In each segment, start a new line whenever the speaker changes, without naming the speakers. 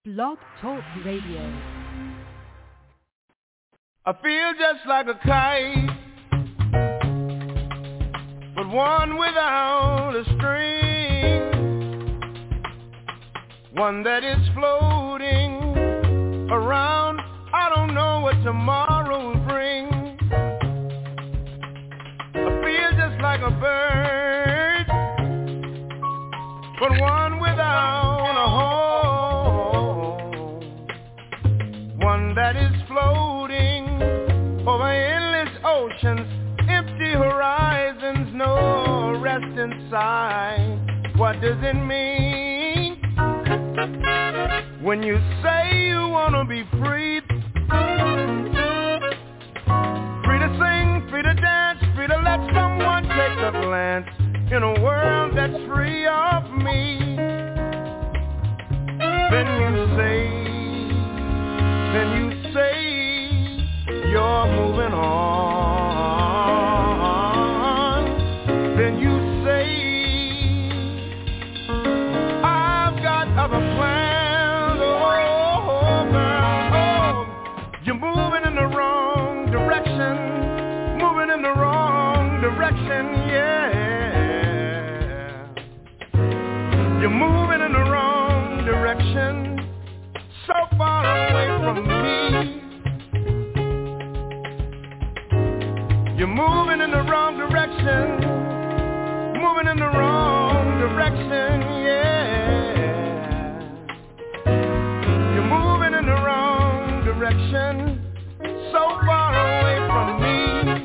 Blog Talk Radio.
I feel just like a kite, but one without a string, one that is floating around. I don't know what tomorrow will bring. I feel just like a bird, but one without a home, one that is floating over endless oceans, empty horizons, no rest inside. What does it mean when you say you want to be free? Free to sing, free to dance, free to let someone take a glance in a world that's free of me. Then you say you're moving on. Then you say I've got other plans. Oh, girl, oh, you're moving in the wrong direction, moving in the wrong direction, yeah. You're moving in the wrong direction, so far away from me. You're moving in the wrong direction, moving in the wrong direction, yeah. You're moving in the wrong direction, so far away from me.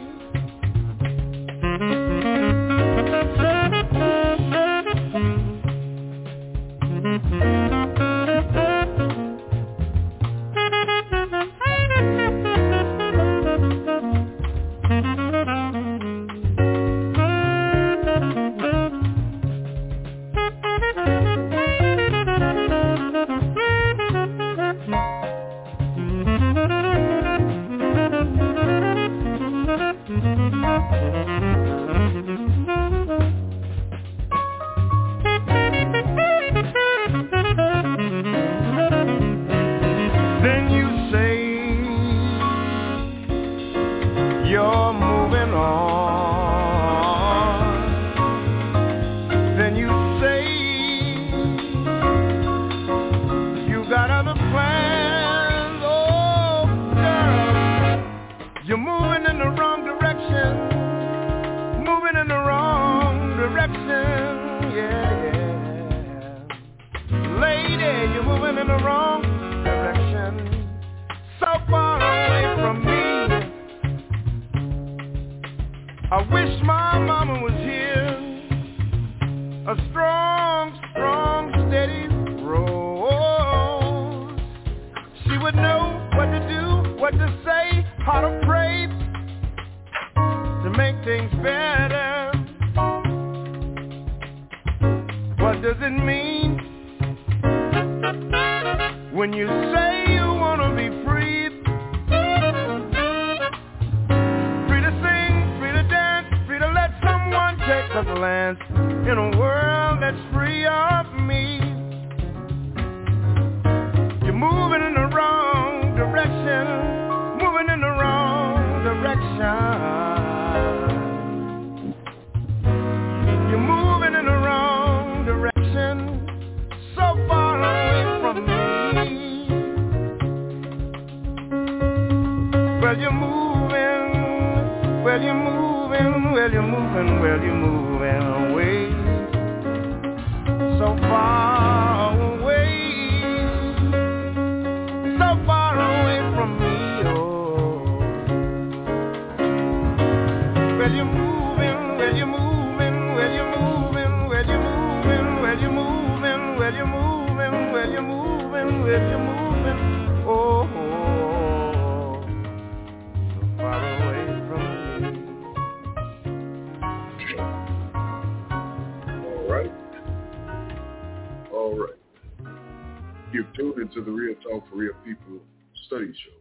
To the Real Talk for Real People study show,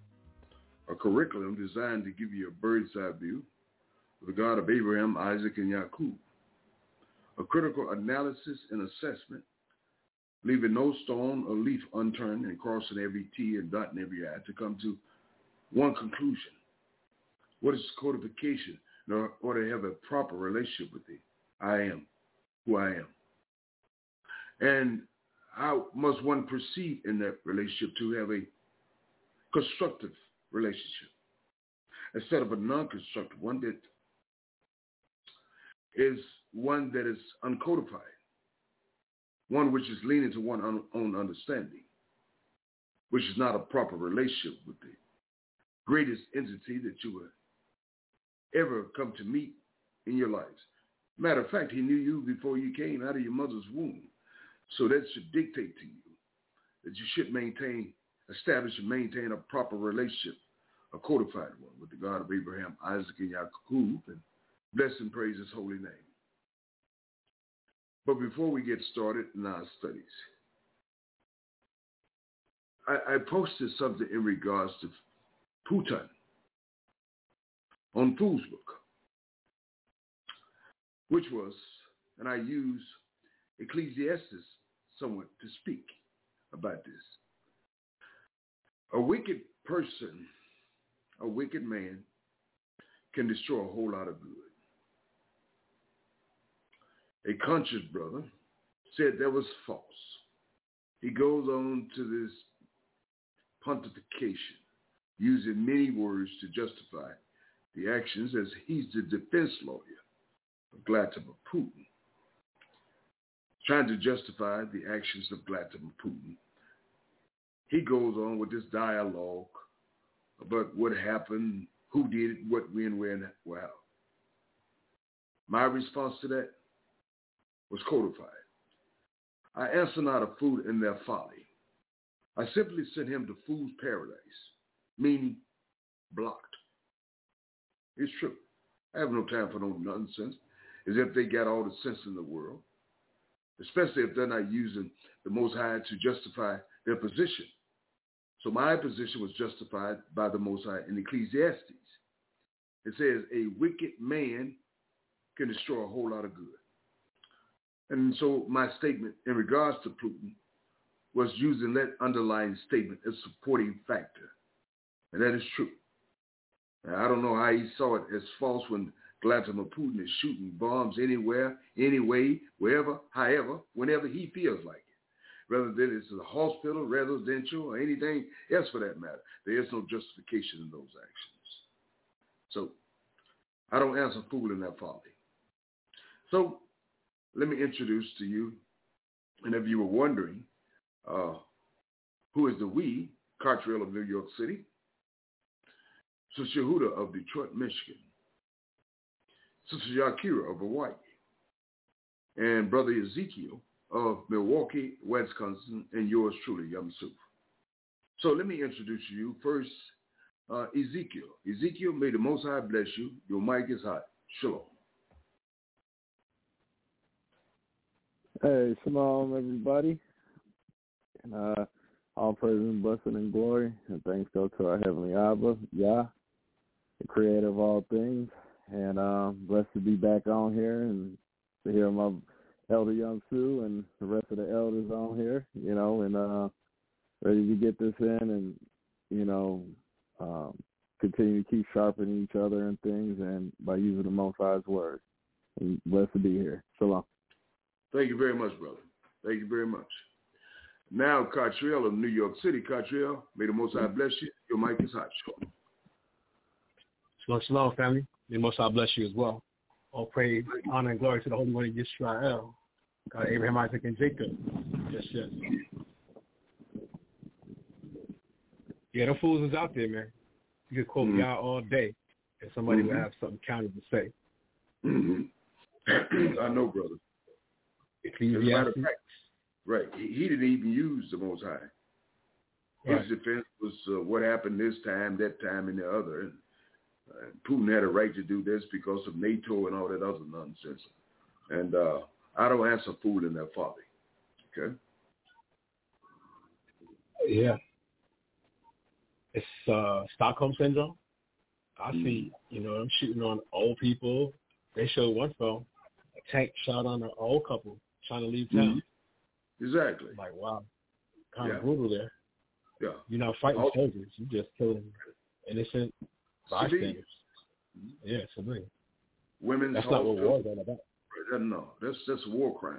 a curriculum designed to give you a bird's eye view of the God of Abraham, Isaac, and Jacob, a critical analysis and assessment leaving no stone or leaf unturned, and crossing every T and dotting every I to come to one conclusion. What is codification in order to have a proper relationship with thee? I am who I am. And how must one proceed in that relationship to have a constructive relationship instead of a non-constructive one that is one that is uncodified, one which is leaning to one's own understanding, which is not a proper relationship with the greatest entity that you would ever come to meet in your lives. Matter of fact, he knew you before you came out of your mother's womb. So that should dictate to you that you should establish and maintain a proper relationship, a codified one with the God of Abraham, Isaac, and Jacob, and bless and praise his holy name. But before we get started in our studies, I posted something in regards to Putin on Facebook, which was, and I use Ecclesiastes somewhat to speak about this. A wicked person, a wicked man, can destroy a whole lot of good. A conscious brother said that was false. He goes on to this pontification, using many words to justify the actions as he's the defense lawyer of Vladimir Putin, trying to justify the actions of Vladimir Putin. He goes on with this dialogue about what happened, who did it, what, when, where, and how. My response to that was codified. I answer not a fool in their folly. I simply sent him to fool's paradise, meaning blocked. It's true. I have no time for no nonsense, as if they got all the sense in the world, especially if they're not using the Most High to justify their position. So my position was justified by the Most High in Ecclesiastes. It says a wicked man can destroy a whole lot of good. And so my statement in regards to Putin was using that underlying statement as a supporting factor. And that is true. Now, I don't know how he saw it as false when Vladimir Putin is shooting bombs anywhere, anyway, wherever, however, whenever he feels like it. Whether that it's a hospital, residential, or anything else for that matter. There is no justification in those actions. So I don't answer fool in that folly. So let me introduce to you, and if you were wondering, who is the we, Cartriel of New York City, Sister Yehuda of Detroit, Michigan, Sister Yakira of Hawaii, and Brother Ezekiel of Milwaukee, Wisconsin, and yours truly, Yum Suf. So let me introduce you first, Ezekiel. Ezekiel, may the Most High bless you. Your mic is hot. Shalom.
Hey, shalom, everybody. And all praise and blessing and glory, and thanks go to our Heavenly Abba, Yah, the creator of all things. And blessed to be back on here and to hear my Elder Young Sue and the rest of the elders on here, and ready to get this in and, continue to keep sharpening each other and things, and by using the Most High's word. And blessed to be here. Shalom.
Thank you very much, brother. Thank you very much. Now, Cartriel of New York City. Cartriel, may the Most High bless you. Your mic is hot. Shalom.
Shalom, shalom, family. May the Most High bless you as well. All praise, honor, and glory to the Holy One of Yisrael, God of Abraham, Isaac, and Jacob. Yes, yes. Yeah, them fools is out there, man. You could quote Yah all day, and somebody would have something counter to say.
I know, brother.
Ecclesiastes.
Right. He didn't even use the Most High. His defense was what happened this time, that time, and the other. And Putin had a right to do this because of NATO and all that other nonsense. And I don't answer fool in that folly. Okay?
Yeah. It's Stockholm Syndrome. I see, them shooting on old people. They showed one film, a tank shot on an old couple trying to leave town.
Exactly.
Like, wow, kind of brutal there.
Yeah.
You're not fighting soldiers. You're just killing innocent bystanders. Yeah, civilians.
Women's
That's not what war is all about.
No, that's just war crimes.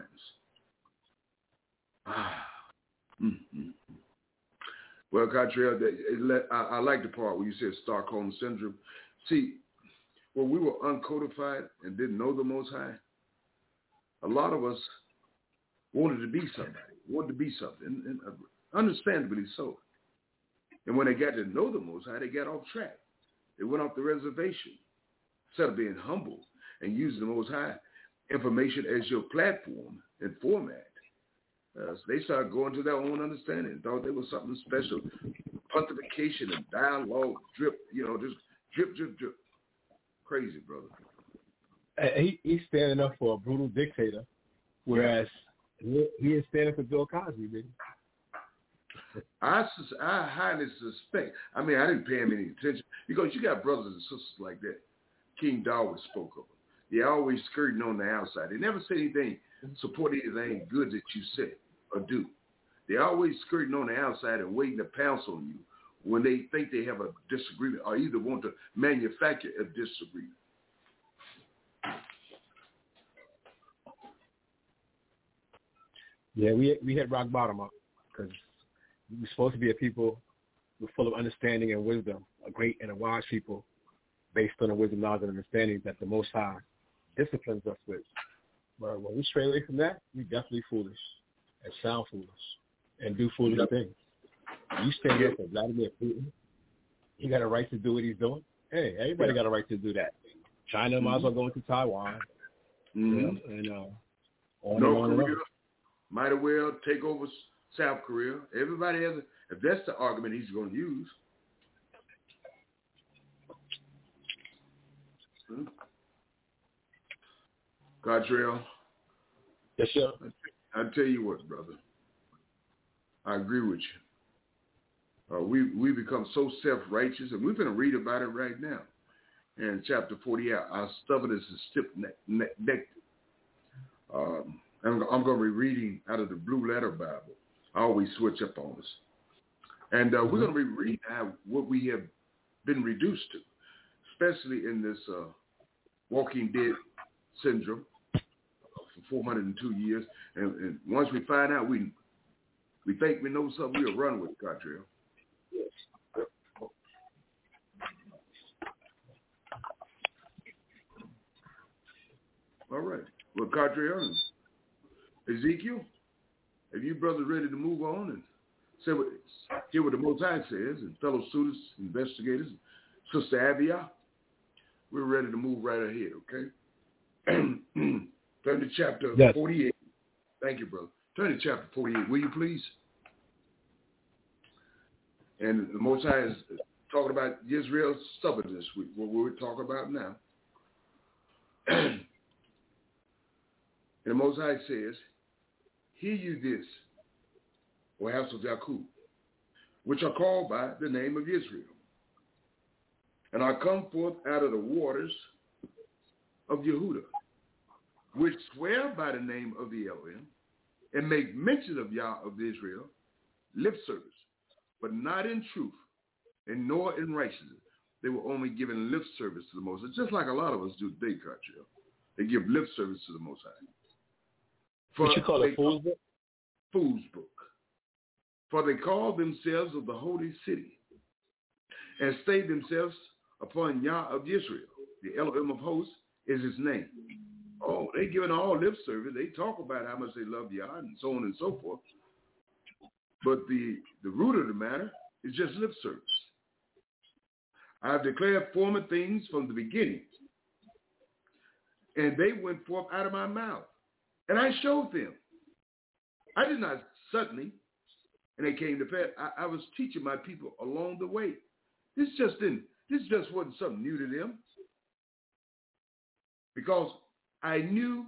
Well, Cottrell, I like the part where you said Stockholm Syndrome. See, when we were uncodified and didn't know the Most High, a lot of us wanted to be something, and understandably so. And when they got to know the Most High, they got off track. They went off the reservation. Instead of being humble and using the Most High information as your platform and format, so they started going to their own understanding, thought there was something special. Pontification and dialogue, drip, just drip, drip, drip. Crazy, brother.
He's standing up for a brutal dictator, whereas he is standing for Bill Cosby, baby.
I highly suspect. I mean, I didn't pay him any attention because you got brothers and sisters like that. King Darwin spoke of them. They're always skirting on the outside. They never say anything, support anything good that you say or do. They're always skirting on the outside and waiting to pounce on you when they think they have a disagreement or either want to manufacture a disagreement.
Yeah, we hit rock bottom up because we're supposed to be a people who are full of understanding and wisdom, a great and a wise people based on the wisdom, knowledge, and understanding that the Most High disciplines us with. But when we stray away from that, we definitely foolish and sound foolish and do foolish things. You stand up for Vladimir Putin. He got a right to do what he's doing. Hey, everybody got a right to do that. China might as well go into Taiwan. And on
North
and on.
Korea might as well take over South Korea. Everybody has if that's the argument he's going to use. Cottrell.
Yes, sir.
I tell you what, brother. I agree with you. We become so self-righteous, and we're going to read about it right now. In chapter 48, our stubbornness is stiff-necked. I'm going to be reading out of the Blue Letter Bible. I always switch up on us. And we're going to be reading out what we have been reduced to, especially in this Walking Dead syndrome for 402 years. And once we find out, we think we know something, we'll run with it, Cottrell. All right. Well, Cottrell, Ezekiel, if you brothers ready to move on and hear what the Most High says, and fellow students, investigators, Sister Abia, we're ready to move right ahead, okay? Turn to chapter 48. Thank you, brother. Turn to chapter 48, will you please? And the Most High is talking about Israel's stubbornness, what we're talking about now. And the Most High says, hear you this, O house of Jacob, which are called by the name of Israel, and are come forth out of the waters of Yehuda, which swear by the name of the Elohim, and make mention of Yah of Israel, lip service, but not in truth, and nor in righteousness. They were only giving lip service to the Most High, just like a lot of us do today, Cottrell. They give lip service to the Most High.
What you call a fool's book?
Fool's book. For they call themselves of the holy city, and stayed themselves upon Yah of Israel. The Elohim of hosts is his name. Oh, they giving all lip service. They talk about how much they love Yah and so on and so forth. But the root of the matter is just lip service. I have declared former things from the beginning, and they went forth out of my mouth, and I showed them. I did not suddenly, and they came to pass. I was teaching my people along the way. This just wasn't something new to them, because I knew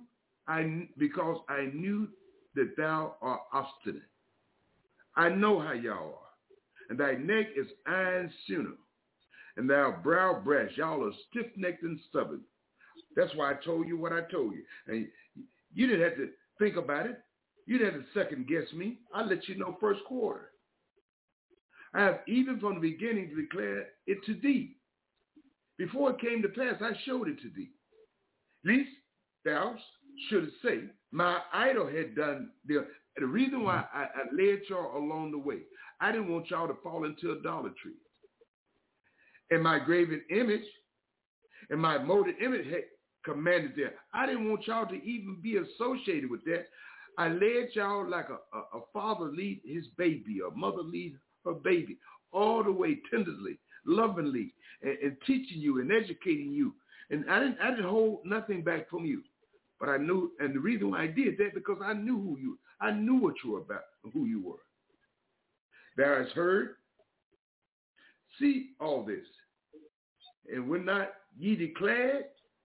that thou art obstinate. I know how y'all are, and thy neck is iron sooner, and thou brow brass. Y'all are stiff-necked and stubborn. That's why I told you what I told you, and you didn't have to think about it. You didn't have to second guess me. I let you know first quarter. I have even from the beginning declared it to thee. Before it came to pass, I showed it to thee. Least thou shouldst say, my idol had done the reason why I led y'all along the way. I didn't want y'all to fall into idolatry. And my graven image and my molded image had commanded that. I didn't want y'all to even be associated with that. I led y'all like a father lead his baby, a mother lead her baby, all the way tenderly, lovingly, and teaching you and educating you. And I didn't hold nothing back from you. But I knew, and the reason why I did that, because I knew I knew what you were about and who you were. Thou hast heard, see all this. And when not ye declared,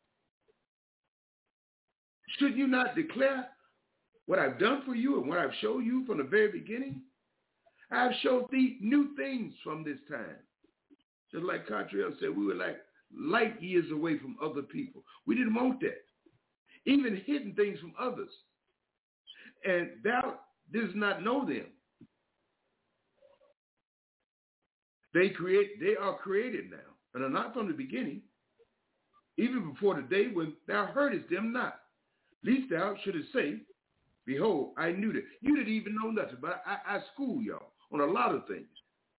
should you not declare what I've done for you and what I've showed you from the very beginning? I've showed thee new things from this time. Just like Cottrell said, we were like light years away from other people. We didn't want that. Even hidden things from others. And thou didst not know them. They are created now, and are not from the beginning, even before the day when thou heardest them not. Least thou shouldest say, behold, I knew that. You didn't even know nothing, but I school y'all on a lot of things.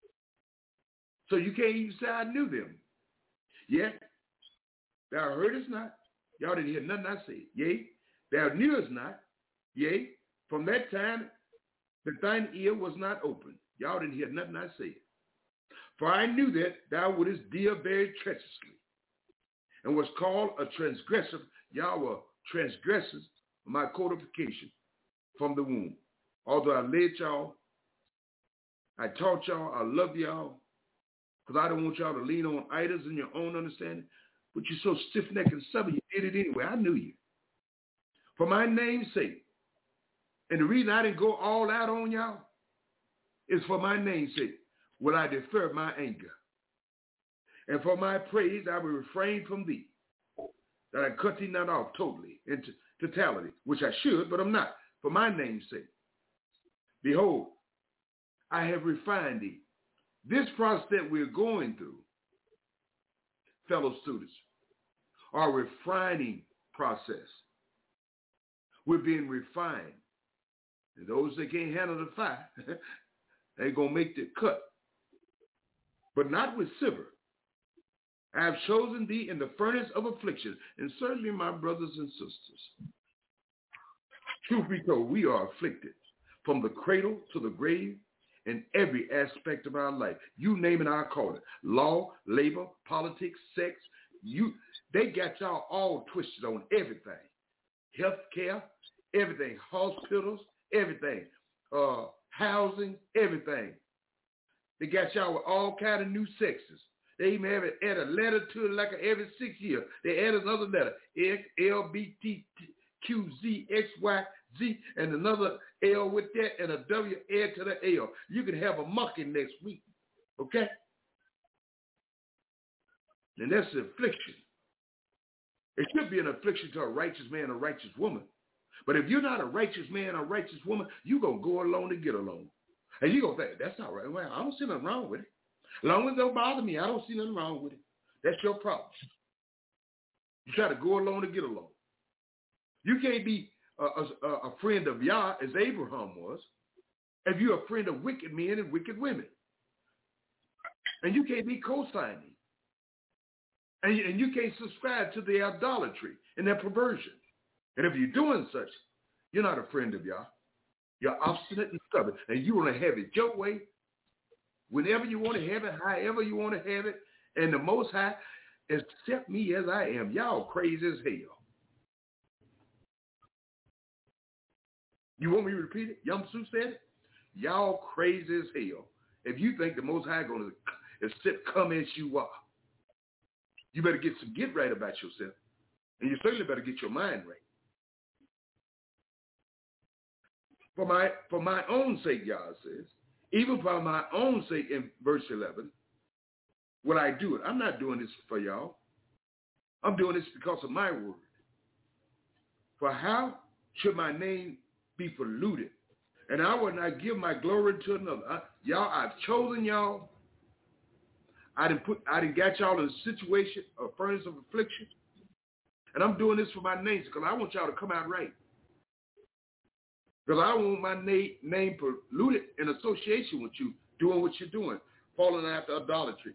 So you can't even say I knew them. Yet thou heardest not. Y'all didn't hear nothing I said. Yea, thou knewest not. Yea, from that time that thine ear was not open. Y'all didn't hear nothing I said. For I knew that thou wouldest deal very treacherously, and was called a transgressor. Y'all were transgressors of my codification from the womb. Although I led y'all, I taught y'all, I love y'all, because I don't want y'all to lean on idols in your own understanding. But you're so stiff-necked and stubborn, you did it anyway. I knew you. For my name's sake. And the reason I didn't go all out on y'all is for my name's sake. Will I defer my anger? And for my praise, I will refrain from thee, that I cut thee not off totally into totality, which I should, but I'm not, for my name's sake. Behold, I have refined thee. This process that we're going through, fellow students, our refining process. We're being refined. And those that can't handle the fire, they're going to make the cut. But not with silver. I have chosen thee in the furnace of affliction. And certainly, my brothers and sisters, truth be told, we are afflicted from the cradle to the grave in every aspect of our life. You name it, I'll call it. Law, labor, politics, sex. They got y'all all twisted on everything. Health care, everything. Hospitals, everything. Housing, everything. They got y'all with all kind of new sexes. They even have it add a letter to it like every 6 years. They add another letter. X, L, B, T, Q, Z, X, Y, Z, and another L with that, and a W add to the L. You can have a monkey next week. Okay? And that's an affliction. It should be an affliction to a righteous man, a righteous woman. But if you're not a righteous man or righteous woman, you're going to go alone to get along. And you're going to think, that's all right. Well, I don't see nothing wrong with it. As long as it don't bother me, I don't see nothing wrong with it. That's your problem. You try to go along to get along. You can't be a friend of Yah as Abraham was if you're a friend of wicked men and wicked women. And you can't be co-signing. And you can't subscribe to their idolatry and their perversion. And if you're doing such, you're not a friend of Yah. You're obstinate and stubborn, and you want to have it your way, whenever you want to have it, however you want to have it, and the Most High, accept me as I am. Y'all crazy as hell. You want me to repeat it? Yum Sue said it. Y'all crazy as hell. If you think the Most High going to accept come as you are, you better get right about yourself. And you certainly better get your mind right. For my own sake, Yah says, even for my own sake in verse 11, will I do it? I'm not doing this for y'all. I'm doing this because of my word. For how should my name be polluted And I will not give my glory to another. Y'all, I've chosen y'all. I didn't got y'all in a situation, a furnace of affliction. And I'm doing this for my name because I want y'all to come out right. Because I don't want my name polluted in association with you doing what you're doing, falling after idolatry,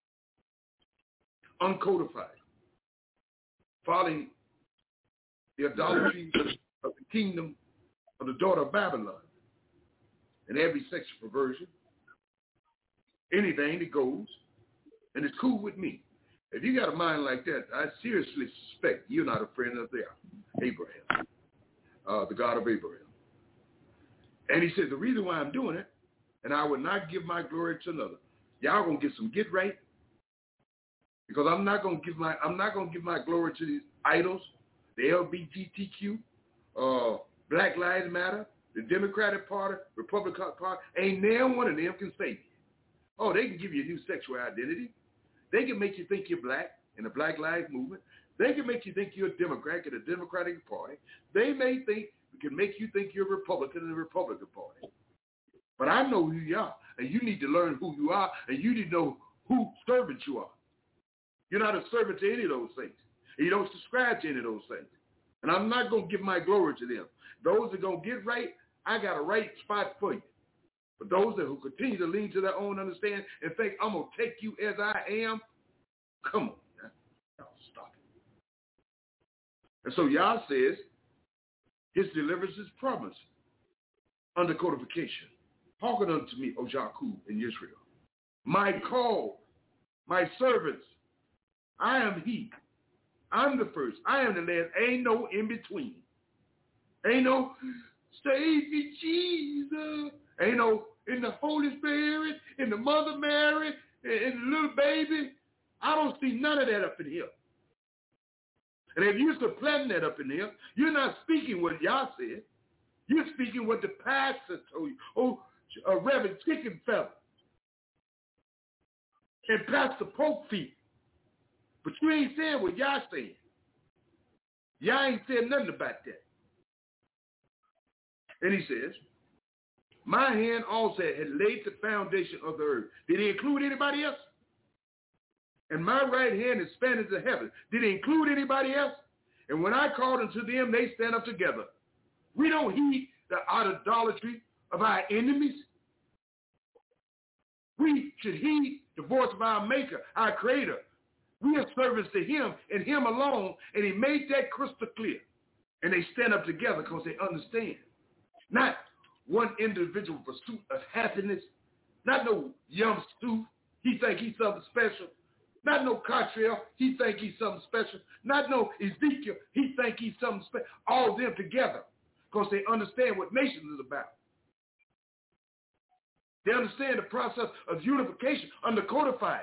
uncodified, following the idolatry of the kingdom of the daughter of Babylon, and every sexual perversion, anything that goes, and it's cool with me. If you got a mind like that, I seriously suspect you're not a friend of Abraham, the God of Abraham. And he said, the reason why I'm doing it, and I will not give my glory to another. Y'all gonna get some get right, because I'm not gonna give my glory to these idols, the LGBTQ, Black Lives Matter, the Democratic Party, Republican Party. Ain't now one of them can save you. Oh, they can give you a new sexual identity. They can make you think you're black in the Black Lives Movement. They can make you think you're a Democrat in the Democratic Party. They can make you think you're a Republican in the Republican Party. But I know who you are, and you need to learn who you are, and you need to know who servant you are. You're not a servant to any of those things. And you don't subscribe to any of those things. And I'm not going to give my glory to them. Those that going to get right, I got a right spot for you. But those that who continue to lean to their own understanding and think, I'm going to take you as I am, come on. Y'all stop it. And so Yah says, his deliverance is promised under codification. Hearken unto me, O Jacob in Israel. My call, my servants, I am he. I'm the first. I am the last. Ain't no in between. Ain't no save me, Jesus. Ain't no in the Holy Spirit, in the Mother Mary, in the little baby. I don't see none of that up in here. And if you're supplanting that up in here, you're not speaking what Yah said. You're speaking what the pastor told you. Oh, Reverend Chicken Fella and Pastor Pope feet. But you ain't saying what Yah saying. Yah ain't saying nothing about that. And he says, my hand also had laid the foundation of the earth. Did he include anybody else? And my right hand is spanning to heaven. Did he include anybody else? And when I called unto them, they stand up together. We don't heed the idolatry of our enemies. We should heed the voice of our maker, our creator. We are servants to him and him alone, and he made that crystal clear. And they stand up together because they understand. Not one individual pursuit of happiness. Not no young Stu. He think he's something special. Not no Cottrell. He think he's something special. Not no Ezekiel. He think he's something special. All of them together because they understand what nation is about. They understand the process of unification under codified.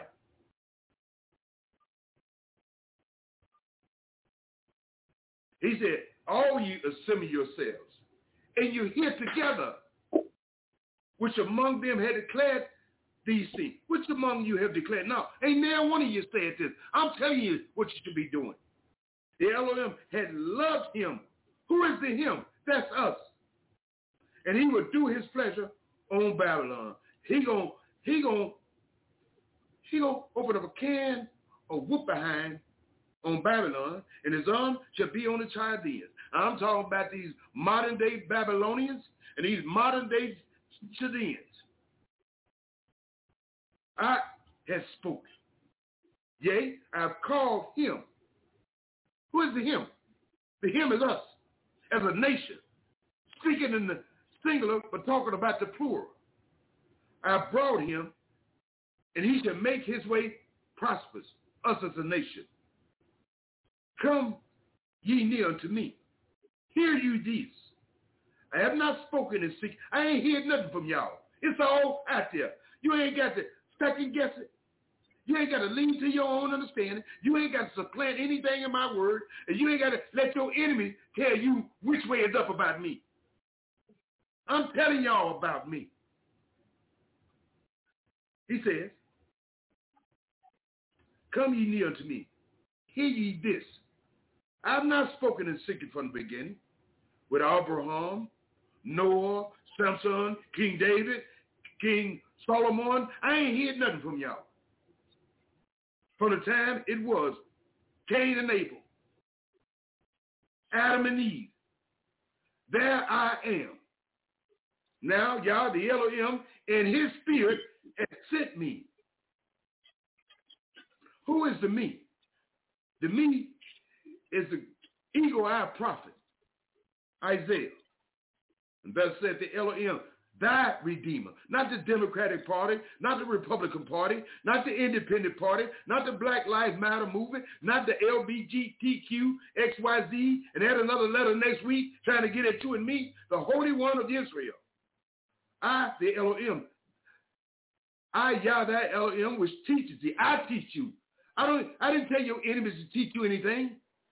He said, all you assemble yourselves, and you're here together, which among them had declared these things. Which among you have declared? No, ain't there one of you said this. I'm telling you what you should be doing. The Elohim had loved him. Who is the him? That's us. And he would do his pleasure on Babylon. He gonna open up a can of whoop behind on Babylon, and his arm shall be on the Chaldeans. I'm talking about these modern-day Babylonians and these modern-day Chaldeans. I have spoken. Yea, I have called him. Who is the him? The him is us as a nation, speaking in the singular but talking about the plural. I have brought him, and he shall make his way prosperous, us as a nation. Come ye near unto me. Hear you these. I have not spoken in secret. I ain't heard nothing from y'all. It's all out there. You ain't got to second guess it. You ain't got to lean to your own understanding. You ain't got to supplant anything in my word. And you ain't got to let your enemies tell you which way is up about me. I'm telling y'all about me. He says, come ye near unto me. Hear ye this. I have not spoken in secret from the beginning with Abraham, Noah, Samson, King David, King Solomon. I ain't heard nothing from y'all. From the time it was Cain and Abel, Adam and Eve. There I am. Now, y'all, the Elohim and his spirit has sent me. Who is the me? The me is the eagle-eyed prophet, Isaiah. And thus said the Elohim, thy Redeemer. Not the Democratic Party, not the Republican Party, not the Independent Party, not the Black Lives Matter movement, not the LGBTQ, XYZ, and add another letter next week trying to get at you and me, the Holy One of Israel. I, the Elohim, I, Yah, thy Elohim, which teaches thee. I teach you. I didn't tell your enemies to teach you anything.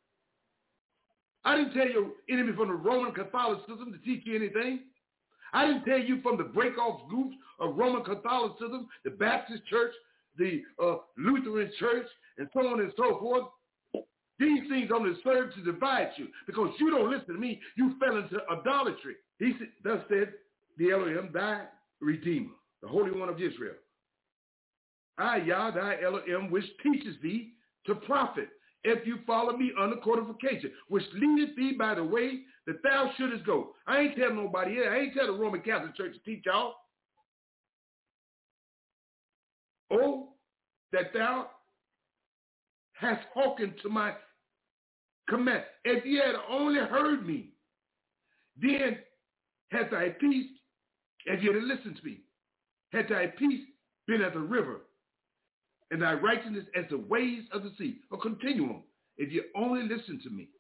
I didn't tell your enemy from the Roman Catholicism to teach you anything. I didn't tell you from the break-off groups of Roman Catholicism, the Baptist Church, the Lutheran Church, and so on and so forth. These things only serve to divide you because you don't listen to me. You fell into idolatry. He said, thus said the Elohim, thy Redeemer, the Holy One of Israel. I, Yah, thy Elohim, which teaches thee to profit, if you follow me under codification, which leadeth thee by the way that thou shouldest go. I ain't telling nobody here. I ain't telling the Roman Catholic Church to teach y'all. Oh, that thou hast hearkened to my command. If ye had only heard me, then had thy peace, if ye had listened to me, had thy peace been as a river, and thy righteousness as the waves of the sea. A continuum, if you only listen to me.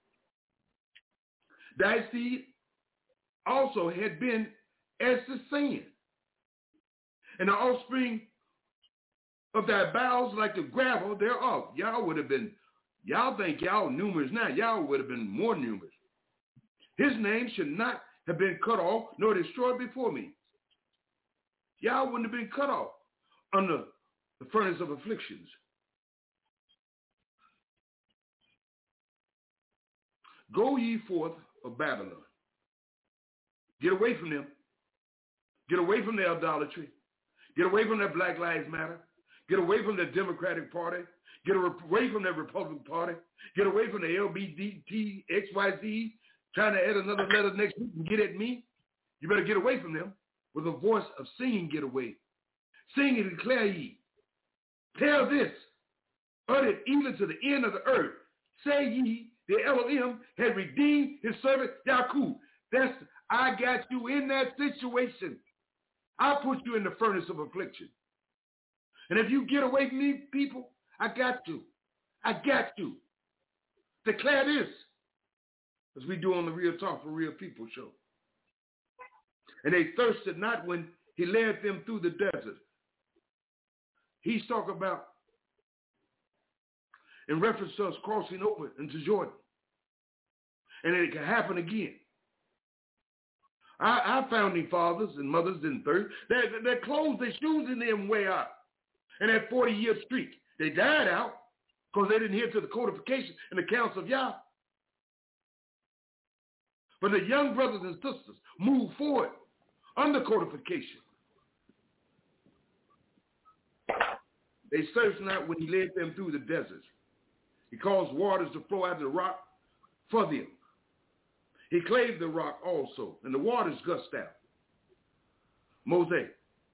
Thy seed also had been as the sand, and the offspring of thy bowels like the gravel thereof. Y'all would have been, y'all think y'all numerous now. Y'all would have been more numerous. His name should not have been cut off nor destroyed before me. Y'all wouldn't have been cut off under the furnace of afflictions. Go ye forth of Babylon. Get away from them. Get away from their idolatry. Get away from their Black Lives Matter. Get away from the Democratic Party. Get away from the Republican Party. Get away from the LGBT, XYZ, trying to add another letter next week and get at me. You better get away from them with a voice of singing, get away. Sing and declare ye. Tell this, utter it even to the end of the earth. Say ye, the Elohim had redeemed his servant Yaakov. That's, I got you in that situation. I put you in the furnace of affliction. And if you get away from me, people, I got you. I got you. Declare this, as we do on the Real Talk for Real People show. And they thirsted not when he led them through the desert. He's talking about, in reference to us crossing over into Jordan. And it can happen again. Our founding fathers and mothers didn't thirst. Their clothes, their shoes in them way out. And that 40-year streak, they died out because they didn't hear to the codification and the counsel of Yah. But the young brothers and sisters moved forward under codification. They searched not when he led them through the deserts. He caused waters to flow out of the rock for them. He clave the rock also, and the waters gushed out. Moses.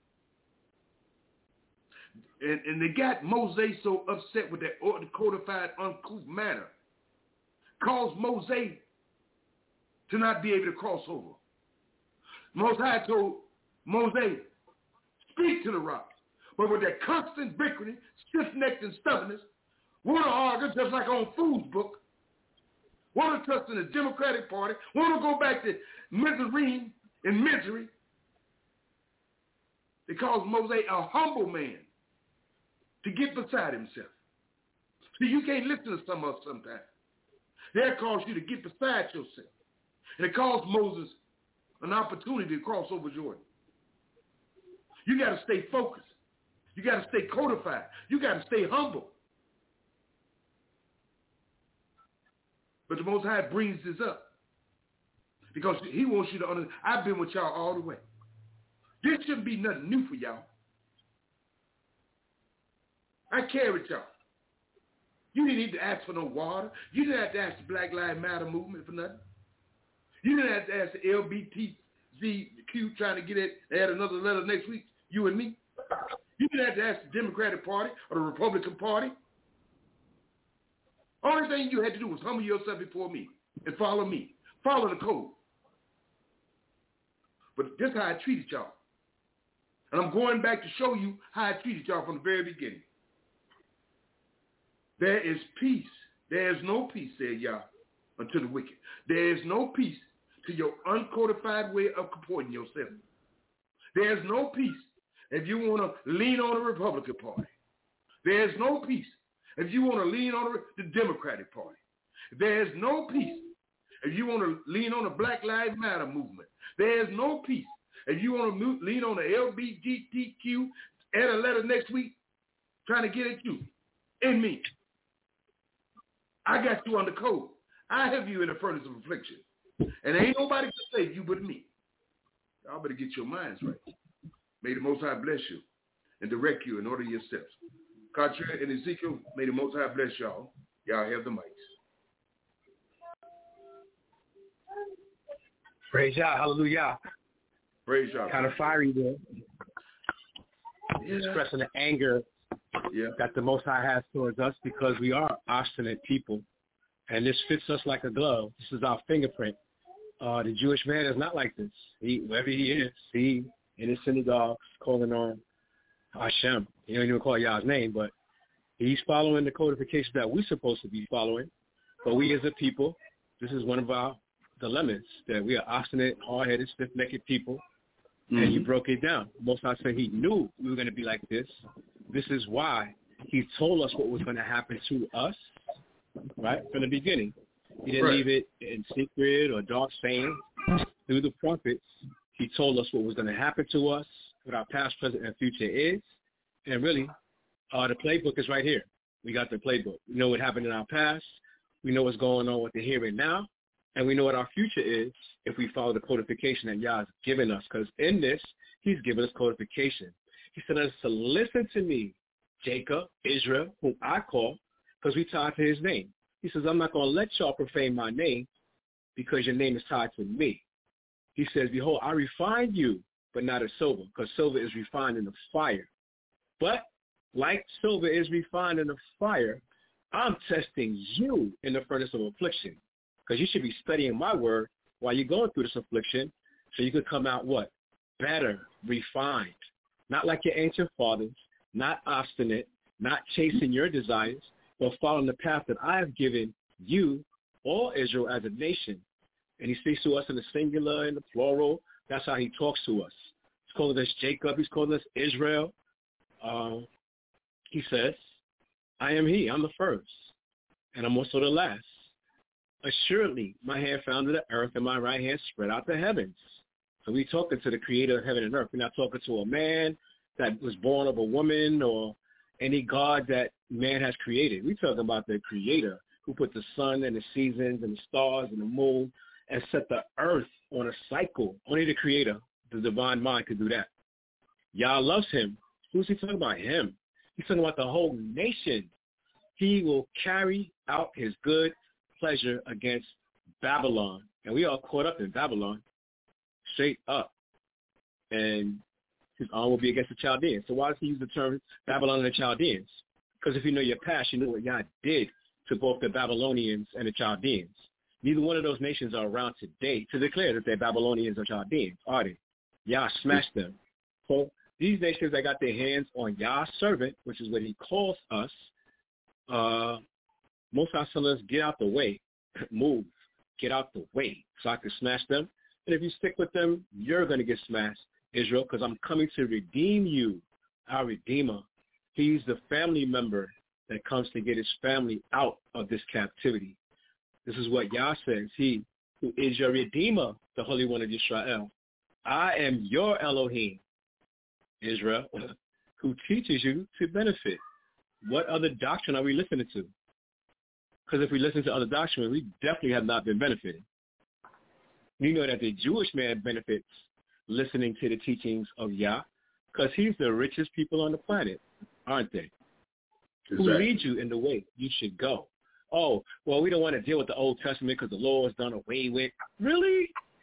And they got Moses so upset with that codified, uncouth manner, caused Moses to not be able to cross over. Most High told Moses, speak to the rock. But with that constant bickering, stiff-necked and stubbornness, want to argue just like on Food's book, want to trust in the Democratic Party, want to go back to misery and misery. They caused Moses a humble man to get beside himself. See, you can't listen to some of us sometimes. They'll cause you to get beside yourself. And it caused Moses an opportunity to cross over Jordan. You got to stay focused. You got to stay codified. You got to stay humble. But the Most High brings this up. Because he wants you to understand, I've been with y'all all the way. This shouldn't be nothing new for y'all. I carried y'all. You didn't need to ask for no water. You didn't have to ask the Black Lives Matter movement for nothing. You didn't have to ask the LBTZQ trying to get it, add another letter next week, you and me. You didn't have to ask the Democratic Party or the Republican Party. Only thing you had to do was humble yourself before me and follow me. Follow the code. But this is how I treated y'all. And I'm going back to show you how I treated y'all from the very beginning. There is peace. There is no peace, said Yah, unto the wicked. There is no peace to your uncodified way of comporting yourself. There is no peace if you want to lean on the Republican Party. There is no peace if you want to lean on the Democratic Party. There is no peace if you want to lean on the Black Lives Matter movement. There is no peace if you want to lean on the LGBTQ, add a letter next week, trying to get at you and me. I got you under code. I have you in the furnace of affliction. And ain't nobody can save you but me. Y'all better get your minds right. May the Most High bless you and direct you in order your steps. Cartier and Ezekiel, may the Most High bless y'all. Y'all have the mics.
Praise Yah, hallelujah.
Praise y'all.
Kind of fiery there.
Yeah.
Expressing the anger that the Most High has towards us because we are obstinate people. And this fits us like a glove. This is our fingerprint. The Jewish man is not like this. Wherever he is, he in his synagogue calling on Hashem. He don't even call Yah's name, but he's following the codification that we're supposed to be following. But we as a people, this is one of our dilemmas, that we are obstinate, hard-headed, stiff-necked people. Mm-hmm. And he broke it down. Most High said he knew we were going to be like this. This is why he told us what was going to happen to us, right, from the beginning. He didn't leave it in secret or dark saying. Through the prophets, he told us what was going to happen to us, what our past, present, and future is. And really, the playbook is right here. We got the playbook. We know what happened in our past. We know what's going on with the here and now. And we know what our future is if we follow the codification that Yah has given us. Because in this, he's given us codification. He said us to listen to me, Jacob, Israel, whom I call, because we tied to his name. He says, I'm not going to let y'all profane my name because your name is tied to me. He says, behold, I refined you, but not as silver, because silver is refined in the fire. But like silver is refined in the fire, I'm testing you in the furnace of affliction. Because you should be studying my word while you're going through this affliction so you could come out what? Better, refined. Not like your ancient fathers, not obstinate, not chasing your desires, but following the path that I have given you, all Israel, as a nation. And he speaks to us in the singular and the plural. That's how he talks to us. He's calling us Jacob. He's calling us Israel. He says, I am he. I'm the first. And I'm also the last. Assuredly, my hand founded the earth and my right hand spread out the heavens. So we're talking to the creator of heaven and earth. We're not talking to a man that was born of a woman or any god that man has created. We're talking about the creator who put the sun and the seasons and the stars and the moon and set the earth on a cycle. Only the creator, the divine mind, could do that. Yah loves him. Who's he talking about? Him. He's talking about the whole nation. He will carry out his good pleasure against Babylon. And we are caught up in Babylon, straight up. And his arm will be against the Chaldeans. So why does he use the term Babylon and the Chaldeans? Because if you know your past, you know what Yah did to both the Babylonians and the Chaldeans. Neither one of those nations are around today to declare that they're Babylonians or Chaldeans, are they? Yah smashed them. So these nations that got their hands on Yah's servant, which is what he calls us, most of us tell us, get out the way, move, get out the way so I can smash them. And if you stick with them, you're going to get smashed, Israel, because I'm coming to redeem you, our Redeemer. He's the family member that comes to get his family out of this captivity. This is what Yah says. He who is your Redeemer, the Holy One of Israel. I am your Elohim, Israel, who teaches you to benefit. What other doctrine are we listening to? Because if we listen to other doctrine, we definitely have not been benefiting. You know that the Jewish man benefits listening to the teachings of Yah because he's the richest people on the planet, aren't they? Exactly. Who leads you in the way you should go. Oh, well, we don't want to deal with the Old Testament because the law is done away with. Really?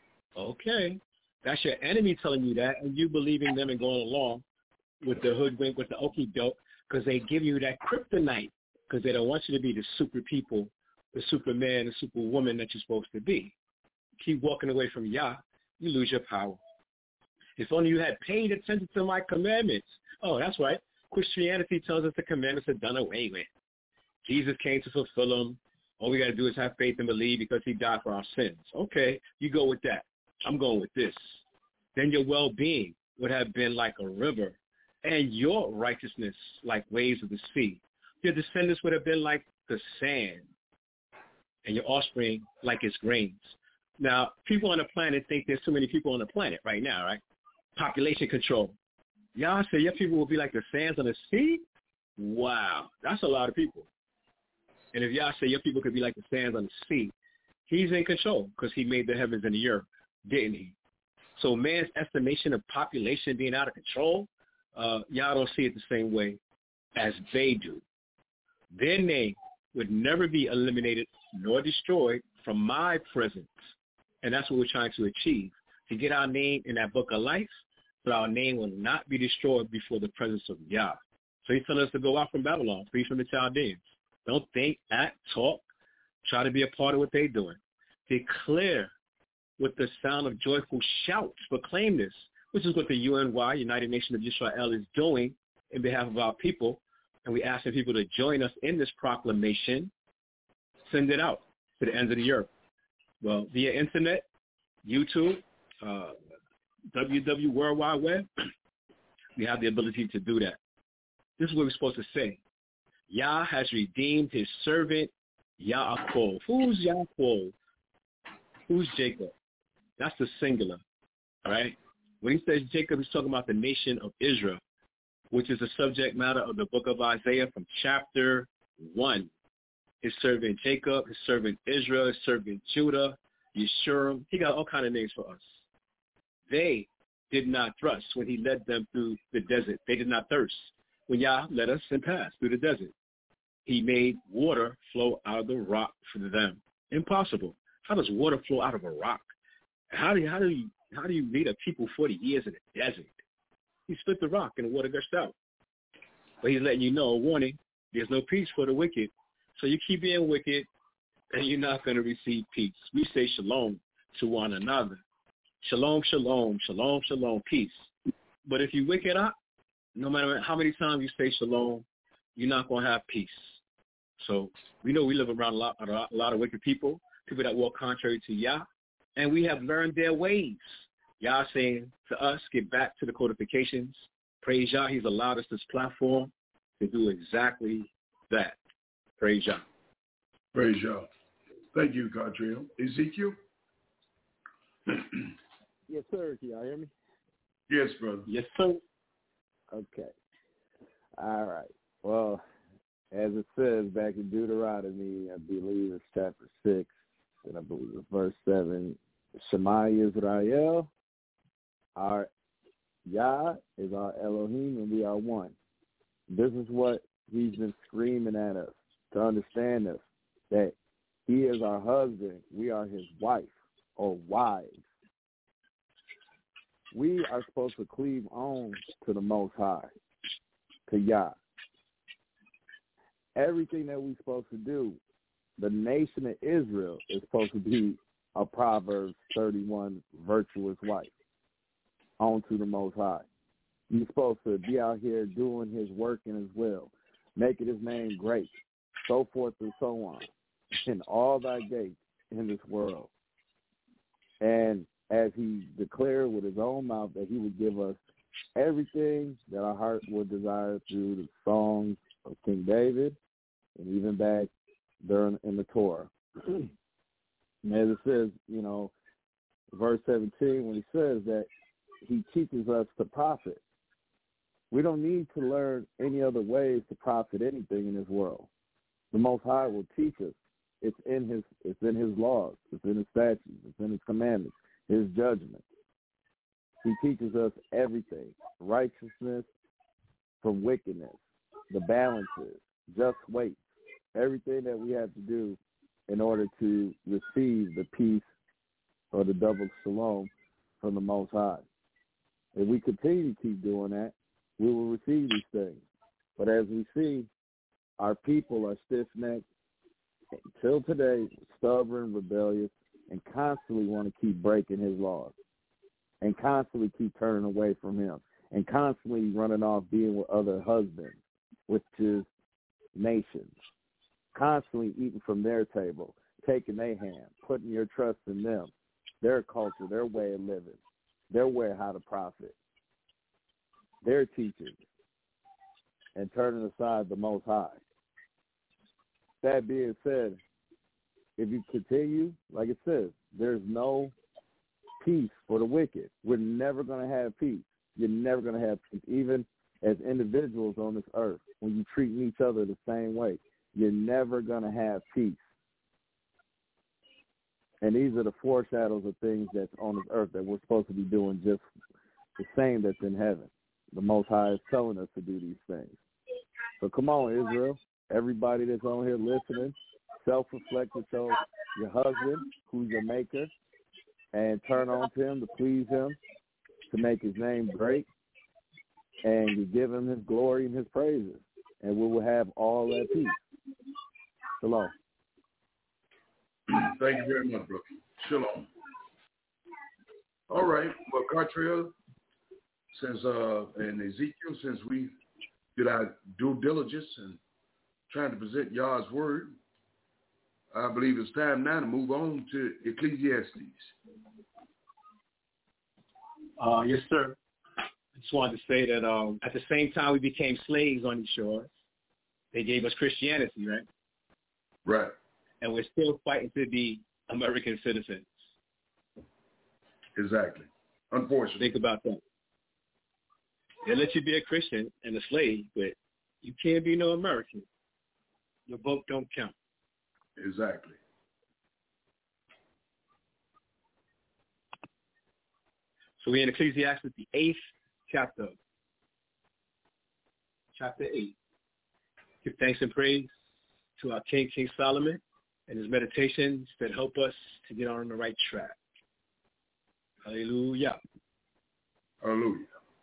Okay. That's your enemy telling you that, and you believing them and going along with the hoodwink, with the okie doke, because they give you that kryptonite because they don't want you to be the super people, the superman, the superwoman that you're supposed to be. Keep walking away from Yah, you lose your power. If only you had paid attention to my commandments. Oh, that's right. Christianity tells us the commandments are done away with. Jesus came to fulfill them. All we got to do is have faith and believe because he died for our sins. Okay, you go with that. I'm going with this. Then your well-being would have been like a river, and your righteousness like waves of the sea. Your descendants would have been like the sand, and your offspring like its grains. Now, people on the planet think there's too many people on the planet right now, right? Population control. Y'all say your people will be like the sands on the sea? Wow, that's a lot of people. And if y'all say your people could be like the sands on the sea, he's in control because he made the heavens and the earth, didn't he? So man's estimation of population being out of control, y'all don't see it the same way as they do. Their name would never be eliminated nor destroyed from my presence. And that's what we're trying to achieve, to get our name in that book of life, so our name will not be destroyed before the presence of Yah. So he's telling us to go out from Babylon, free from the Chaldeans. Don't think, act, talk. Try to be a part of what they're doing. Declare with the sound of joyful shouts. Proclaim this, which is what the UNY, United Nations of Israel, is doing in behalf of our people. And we're asking people to join us in this proclamation. Send it out to the ends of the earth. Well, via internet, YouTube, www, World Wide Web, we have the ability to do that. This is what we're supposed to say. Yah has redeemed his servant Yaakov. Who's Yaakov? Who's Jacob? That's the singular, all right? When he says Jacob, he's talking about the nation of Israel, which is the subject matter of the book of Isaiah from chapter 1. His servant Jacob, his servant Israel, his servant Judah, Yeshurun. He got all kinds of names for us. They did not thrust when he led them through the desert. They did not thirst when Yah led us and passed through the desert. He made water flow out of the rock for them. Impossible. How does water flow out of a rock? How do you lead a people 40 years in the desert? He split the rock and the water gushed out. But he's letting you know, a warning, there's no peace for the wicked. So you keep being wicked, and you're not going to receive peace. We say shalom to one another. Shalom, shalom, shalom, shalom, peace. But if you wicked up, no matter how many times you say shalom, you're not going to have peace. So we know we live around a lot of wicked people that walk contrary to Yah, and we have learned their ways. Yah saying to us, get back to the codifications. Praise Yah. He's allowed us this platform to do exactly that. Praise Yah.
Praise Yah. Thank you, Catriel. Ezekiel?
Yes, sir. Can y'all hear me?
Yes, brother.
Yes, sir.
Okay. All right. Well, as it says back in Deuteronomy, I believe it's chapter 6, and I believe it's verse 7, Shema Yisrael, our Yah is our Elohim, and we are one. This is what he's been screaming at us to understand us, that he is our husband, we are his wife or wives. We are supposed to cleave on to the Most High, to Yah. Everything that we're supposed to do, the nation of Israel is supposed to be a Proverbs 31 virtuous wife onto the Most High. You're supposed to be out here doing his work in his will, making his name great, so forth and so on, in all thy gates in this world. And as he declared with his own mouth that he would give us everything that our heart would desire through the songs of King David and even back during in the Torah. And as it says, verse 17, when he says that he teaches us to profit. We don't need to learn any other ways to profit anything in this world. The Most High will teach us. It's in his laws. It's in his statutes. It's in his commandments. his judgment. He teaches us everything, righteousness from wickedness, the balances, just weights, everything that we have to do in order to receive the peace or the double shalom from the Most High. If we continue to keep doing that, we will receive these things. But as we see, our people are stiff-necked, until today, stubborn, rebellious, and constantly want to keep breaking his laws, and constantly keep turning away from him, and constantly running off being with other husbands, which is nations, constantly eating from their table, taking their hand, putting your trust in them, their culture, their way of living, their way how to profit, their teachings, and turning aside the Most High. That being said, if you continue, like it says, there's no peace for the wicked. We're never going to have peace. You're never going to have peace, even as individuals on this earth. When you treat each other the same way, you're never going to have peace. And these are the foreshadows of things that's on this earth that we're supposed to be doing just the same that's in heaven. The Most High is telling us to do these things. So come on, Israel. Everybody that's on here listening, self-reflect with your husband, who's your maker, and turn on to him to please him, to make his name great, and you give him his glory and his praises, and we will have all that peace. Shalom.
Thank you very much, brother. Shalom. All right. Well, Cartrell, since and Ezekiel, since we did our due diligence and trying to present Yah's word, I believe it's time now to move on to Ecclesiastes.
Yes, sir. I just wanted to say that at the same time we became slaves on these shores, they gave us Christianity, right?
Right.
And we're still fighting to be American citizens.
Exactly. Unfortunately.
Think about that. They let you be a Christian and a slave, but you can't be no American. Your vote don't count.
Exactly.
So we're in Ecclesiastes, the 8th chapter. Chapter 8. Give thanks and praise to our King Solomon and his meditations that help us to get on the right track. Hallelujah.
Hallelujah.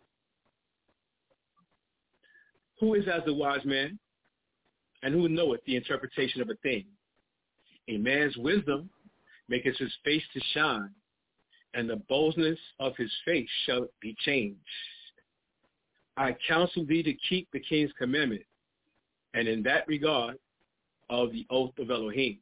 Who is as a wise man, and who knoweth the interpretation of a thing? A man's wisdom maketh his face to shine, and the boldness of his face shall be changed. I counsel thee to keep the king's commandment, and in that regard of the oath of Elohim.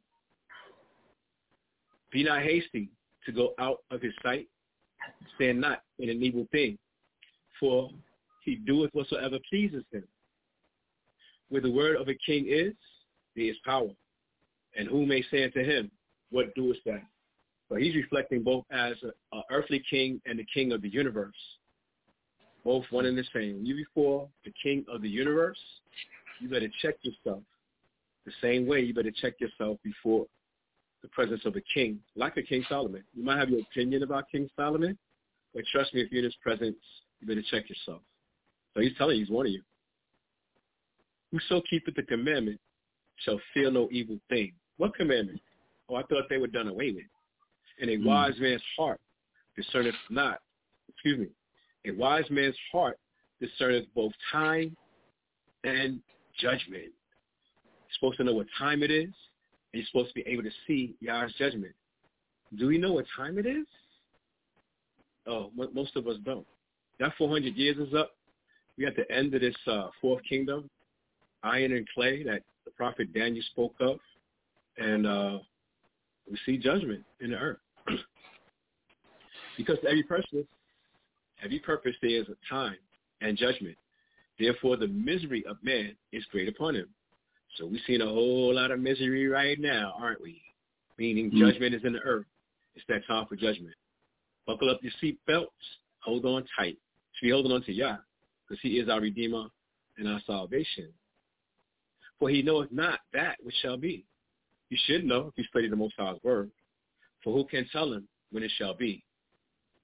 Be not hasty to go out of his sight, stand not in an evil thing, for he doeth whatsoever pleases him. Where the word of a king is, there is power. And who may say unto him, what doest thou? So he's reflecting both as an earthly king and the king of the universe. Both one and the same. When you before the king of the universe, you better check yourself. The same way you better check yourself before the presence of a king, like a King Solomon. You might have your opinion about King Solomon, but trust me, if you're in his presence, you better check yourself. So he's telling you, he's warning you. Whoso keepeth the commandment shall fear no evil thing. What commandment? Oh, I thought they were done away with. And a wise man's heart discerneth not. A wise man's heart discerneth both time and judgment. You're supposed to know what time it is, and you're supposed to be able to see Yah's judgment. Do we know what time it is? Oh, most of us don't. That 400 years is up. We at the end of this fourth kingdom, iron and clay that the prophet Daniel spoke of, and we see judgment in the earth. Because every purpose there is a time and judgment. Therefore, the misery of man is great upon him. So we're seeing a whole lot of misery right now, aren't we? Meaning judgment is in the earth. It's that time for judgment. Buckle up your seat belts. Hold on tight. Should be holding on to Yah, because he is our Redeemer and our salvation. For he knoweth not that which shall be. You should know if you study the Most High's word. For who can tell him when it shall be?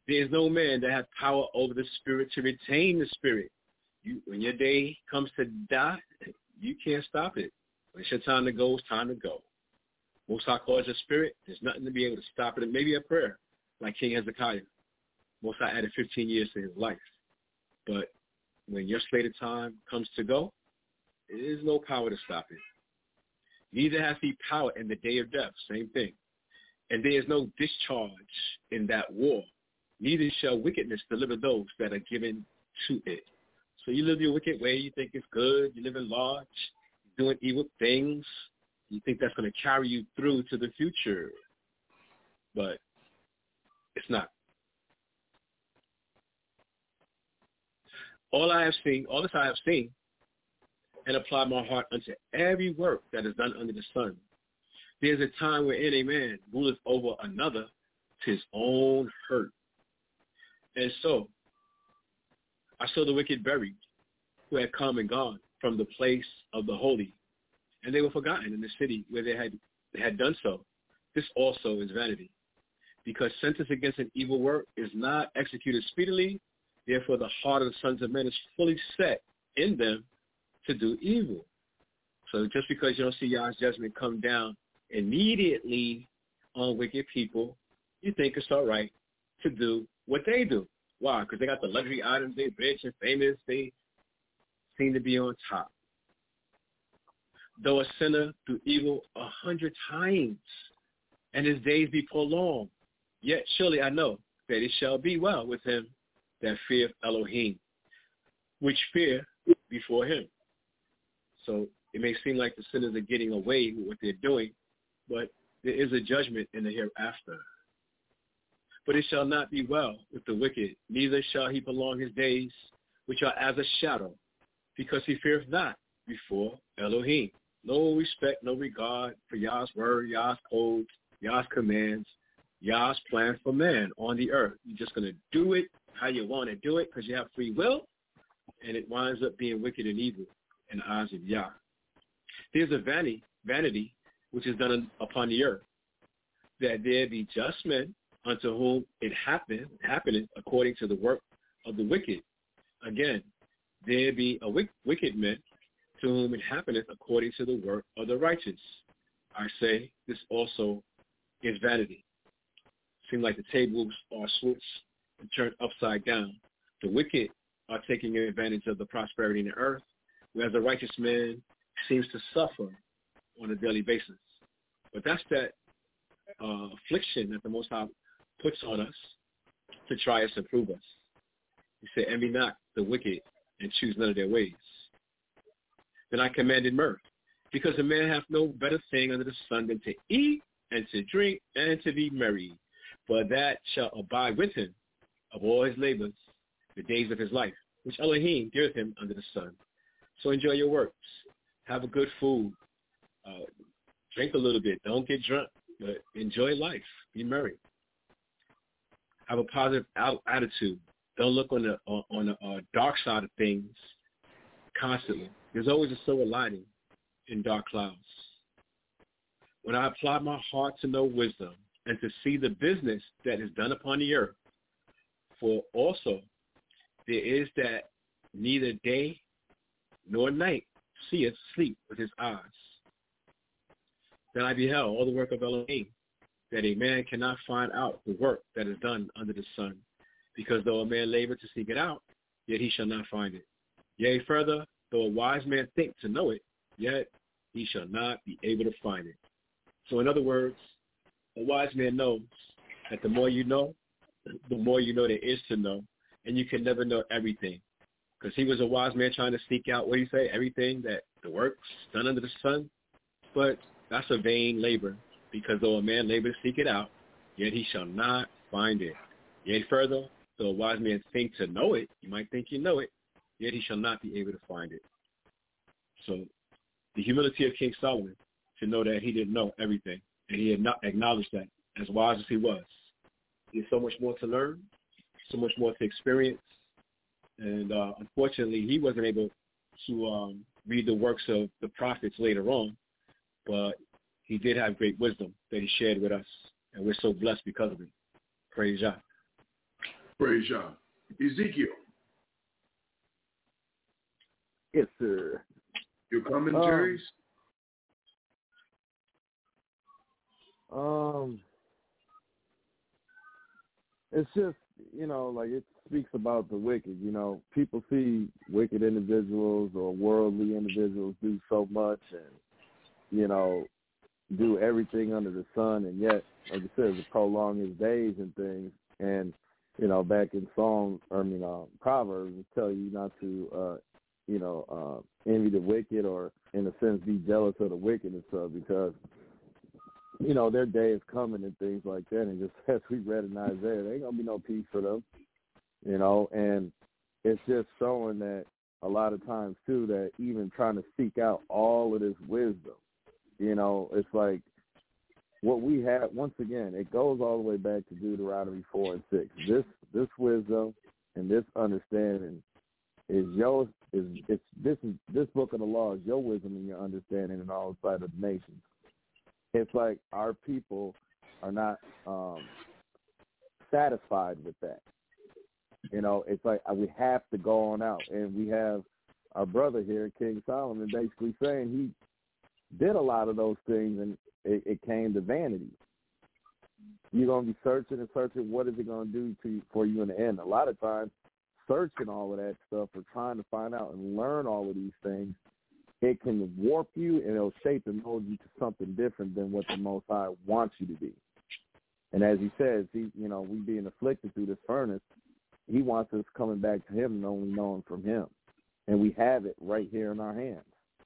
There is no man that has power over the spirit to retain the spirit. When your day comes to die, you can't stop it. When it's your time to go, it's time to go. Most High calls a spirit. There's nothing to be able to stop it. Maybe a prayer, like King Hezekiah. Most High added 15 years to his life. But when your slated time comes to go, there is no power to stop it. Neither has he power in the day of death. Same thing. And there is no discharge in that war. Neither shall wickedness deliver those that are given to it. So you live your wicked way. You think it's good. You live in large, doing evil things. You think that's going to carry you through to the future. But it's not. All this I have seen, and applied my heart unto every work that is done under the sun. There is a time wherein a man ruleth over another to his own hurt. And so I saw the wicked buried, who had come and gone from the place of the holy, and they were forgotten in the city where they had done so. This also is vanity, because sentence against an evil work is not executed speedily. Therefore the heart of the sons of men is fully set in them to do evil. So just because you don't see Yah's judgment come down immediately on wicked people, you think it's all right to do what they do. Why? Because they got the luxury items, they're rich and famous, they seem to be on top. Though a sinner do evil 100 times, and his days be prolonged, yet surely I know that it shall be well with him that feareth Elohim, which fear before him. So it may seem like the sinners are getting away with what they're doing, but there is a judgment in the hereafter. But it shall not be well with the wicked, neither shall he prolong his days, which are as a shadow, because he feareth not before Elohim. No respect, no regard for Yah's word, Yah's codes, Yah's commands, Yah's plan for man on the earth. You're just going to do it how you want to do it because you have free will, and it winds up being wicked and evil in the eyes of Yah. There's a vanity which is done upon the earth, that there be just men unto whom it happeneth according to the work of the wicked. Again, there be a wicked men to whom it happeneth according to the work of the righteous. I say this also is vanity. Seems like the tables are switched and turned upside down. The wicked are taking advantage of the prosperity in the earth, whereas the righteous man seems to suffer on a daily basis. But that's that affliction that the Most High puts on us to try us and prove us. He said, envy not the wicked and choose none of their ways. Then I commanded mirth, because a man hath no better thing under the sun than to eat and to drink and to be merry, for that shall abide with him of all his labors, the days of his life, which Elohim giveth him under the sun. So enjoy your works. Have a good food. Drink a little bit. Don't get drunk, but enjoy life. Be merry. Have a positive attitude. Don't look on the dark side of things constantly. There's always a silver lining in dark clouds. When I apply my heart to know wisdom and to see the business that is done upon the earth, for also there is that neither day nor night seeth sleep with his eyes. Then I beheld all the work of Elohim, that a man cannot find out the work that is done under the sun, because though a man labor to seek it out, yet he shall not find it. Yea, further, though a wise man think to know it, yet he shall not be able to find it. So in other words, a wise man knows that the more you know there is to know, and you can never know everything. Because he was a wise man trying to seek out, what do you say, everything that the works done under the sun. But that's a vain labor, because though a man labor to seek it out, yet he shall not find it. Yet further, though a wise man think to know it, you might think you know it, yet he shall not be able to find it. So the humility of King Solomon to know that he didn't know everything, and he had not acknowledged that, as wise as he was. There's so much more to learn, so much more to experience, and unfortunately he wasn't able to read the works of the prophets later on, but he did have great wisdom that he shared with us, and we're so blessed because of it. Praise Yah.
Praise God. Ezekiel.
Yes, sir.
Your commentaries?
It's just, like it speaks about the wicked. People see wicked individuals or worldly individuals do so much and, do everything under the sun, and yet, like you said, to prolong his days and things. And, back in Proverbs, it tell you not to, envy the wicked or, in a sense, be jealous of the wicked and stuff because, their day is coming and things like that. And just as we read in Isaiah, there ain't going to be no peace for them, and it's just showing that a lot of times, too, that even trying to seek out all of this wisdom, it's like what we have, once again, it goes all the way back to Deuteronomy 4 and 6. This wisdom and this understanding is yours. This book of the law is your wisdom and your understanding in all sight of the nations. It's like our people are not satisfied with that. It's like we have to go on out, and we have our brother here, King Solomon, basically saying he did a lot of those things, and it came to vanity. You're going to be searching and searching. What is it going to do for you in the end? A lot of times, searching all of that stuff or trying to find out and learn all of these things, it can warp you and it'll shape and mold you to something different than what the Most High wants you to be. And as he says, we being afflicted through this furnace, he wants us coming back to him and only knowing from him. And we have it right here in our hands.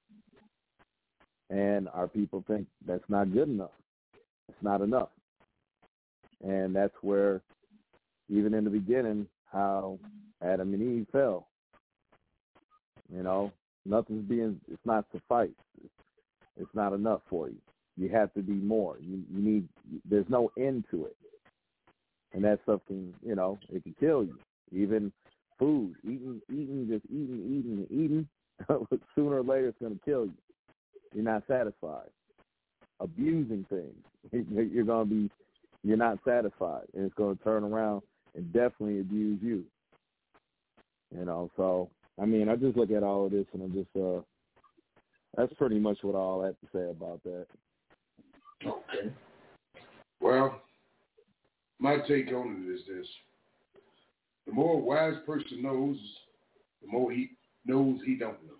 And our people think that's not good enough. It's not enough. And that's where, even in the beginning, how Adam and Eve fell. It's not suffice. It's not enough for you. You have to be more. You need, there's no end to it. And that stuff can, it can kill you. Even food, eating, sooner or later it's going to kill you. You're not satisfied. Abusing things, you're not satisfied, and it's going to turn around and definitely abuse you. So, I just look at all of this, and I'm just, that's pretty much what all I have to say about that.
Okay. Well, my take on it is this. The more a wise person knows, the more he knows he don't know.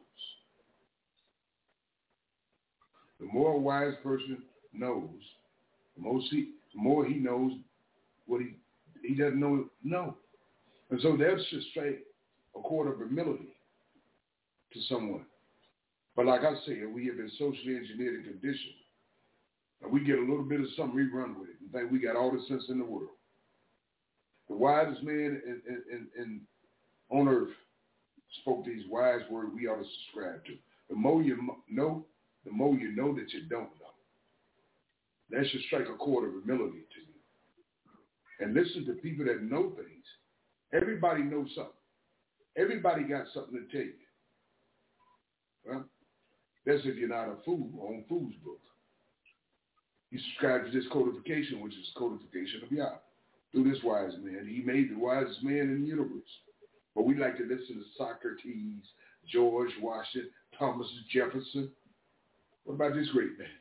The more a wise person knows, the more he knows what he doesn't know. And so that's just straight a quarter of humility to someone. But like I say, we have been socially engineered and conditioned. And we get a little bit of something, we run with it and think we got all the sense in the world. The wisest man on earth spoke these wise words we ought to subscribe to. The more you know, the more you know that you don't know. That should strike a chord of humility to you. And listen to people that know things. Everybody knows something. Everybody got something to tell you. Well, that's if you're not a fool on Fool's Book. You subscribe to this codification, which is codification of Yah. Through this wise man. He made the wisest man in the universe. But we like to listen to Socrates, George Washington, Thomas Jefferson. What about this great man?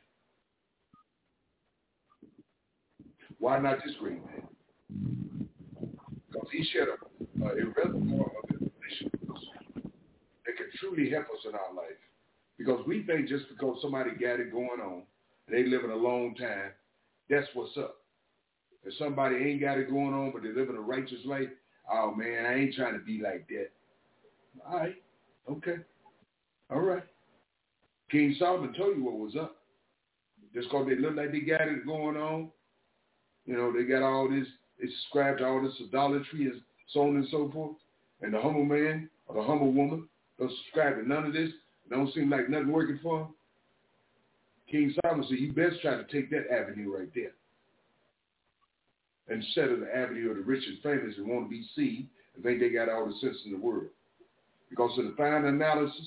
Why not this great man? Because he shared a reservoir of information that can truly help us in our life. Because we think just because somebody got it going on and they living a long time, that's what's up. If somebody ain't got it going on but they living a righteous life, oh man, I ain't trying to be like that. All right, okay, all right. King Solomon told you what was up. Just because they look like they got it going on, they got all this, they subscribe to all this idolatry and so on and so forth. And the humble man or the humble woman don't subscribe to none of this. Don't seem like nothing working for them. King Solomon said, you best try to take that avenue right there. Instead of the avenue of the rich and famous and want to be seen and think they got all the sense in the world. Because in the fine analysis,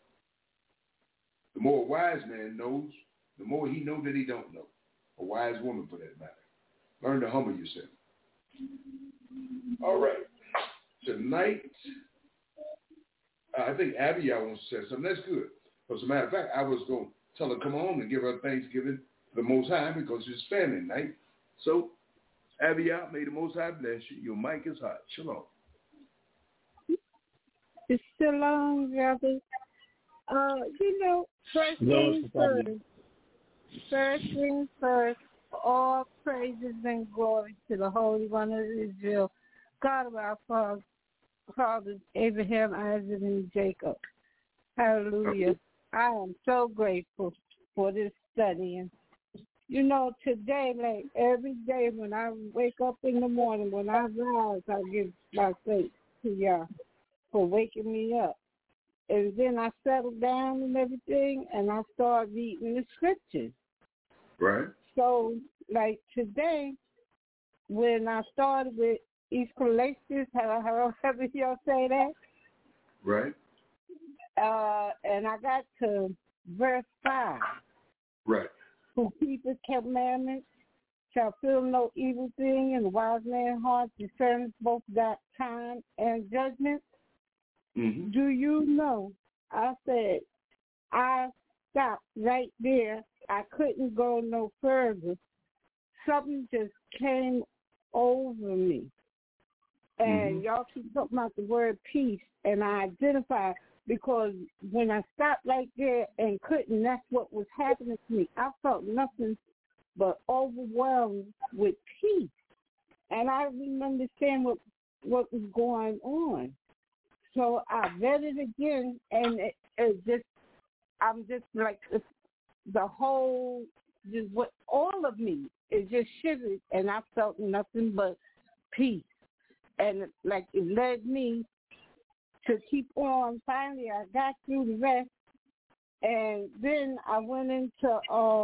the more a wise man knows, the more he knows that he don't know. A wise woman, for that matter. Learn to humble yourself. All right. Tonight, I think Abby wants to say something. That's good. As a matter of fact, I was going to tell her come on and give her Thanksgiving the Most High because it's family night. So, Abby, may the Most High bless you. Your mic is hot. Shalom.
Shalom, brother. First things first, all praises and glory to the Holy One of Israel, God of our fathers, Abraham, Isaac, and Jacob. Hallelujah. I am so grateful for this study. And, today, like every day when I wake up in the morning, when I rise, I give my thanks to y'all for waking me up. And then I settle down and everything, and I start reading the scriptures.
Right.
So, like today, when I started with Ecclesiastes, however y'all say that.
Right.
And I got to verse 5.
Right.
Who keepeth commandments shall feel no evil thing, and the wise man's heart discerns both that time and judgment.
Mm-hmm.
Do you know? I said, I stopped right there. I couldn't go no further. Something just came over me. And y'all keep talking about the word peace, and I identified because when I stopped right there and couldn't, that's what was happening to me. I felt nothing but overwhelmed with peace. And I didn't understand what was going on. So I read it again, and I'm just like the whole, just what all of me, it just shivered, and I felt nothing but peace. And like it led me to keep on. Finally, I got through the rest, and then I went into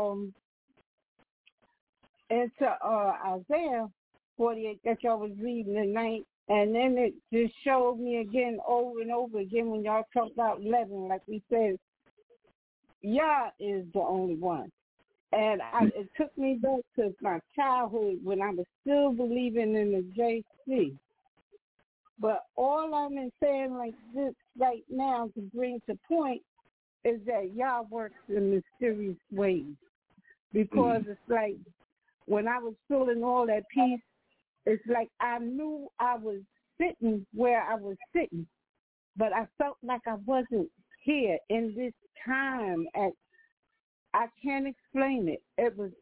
Isaiah 48 that y'all was reading tonight. And then it just showed me again over and over again when y'all talked about 11, like we said, Yah is the only one. And it took me back to my childhood when I was still believing in the JC. But all I'm saying like this right now to bring to point is that Yah works in mysterious ways. Because it's like when I was feeling all that peace, it's like I knew I was sitting where I was sitting, but I felt like I wasn't here in this time. I can't explain it. It was,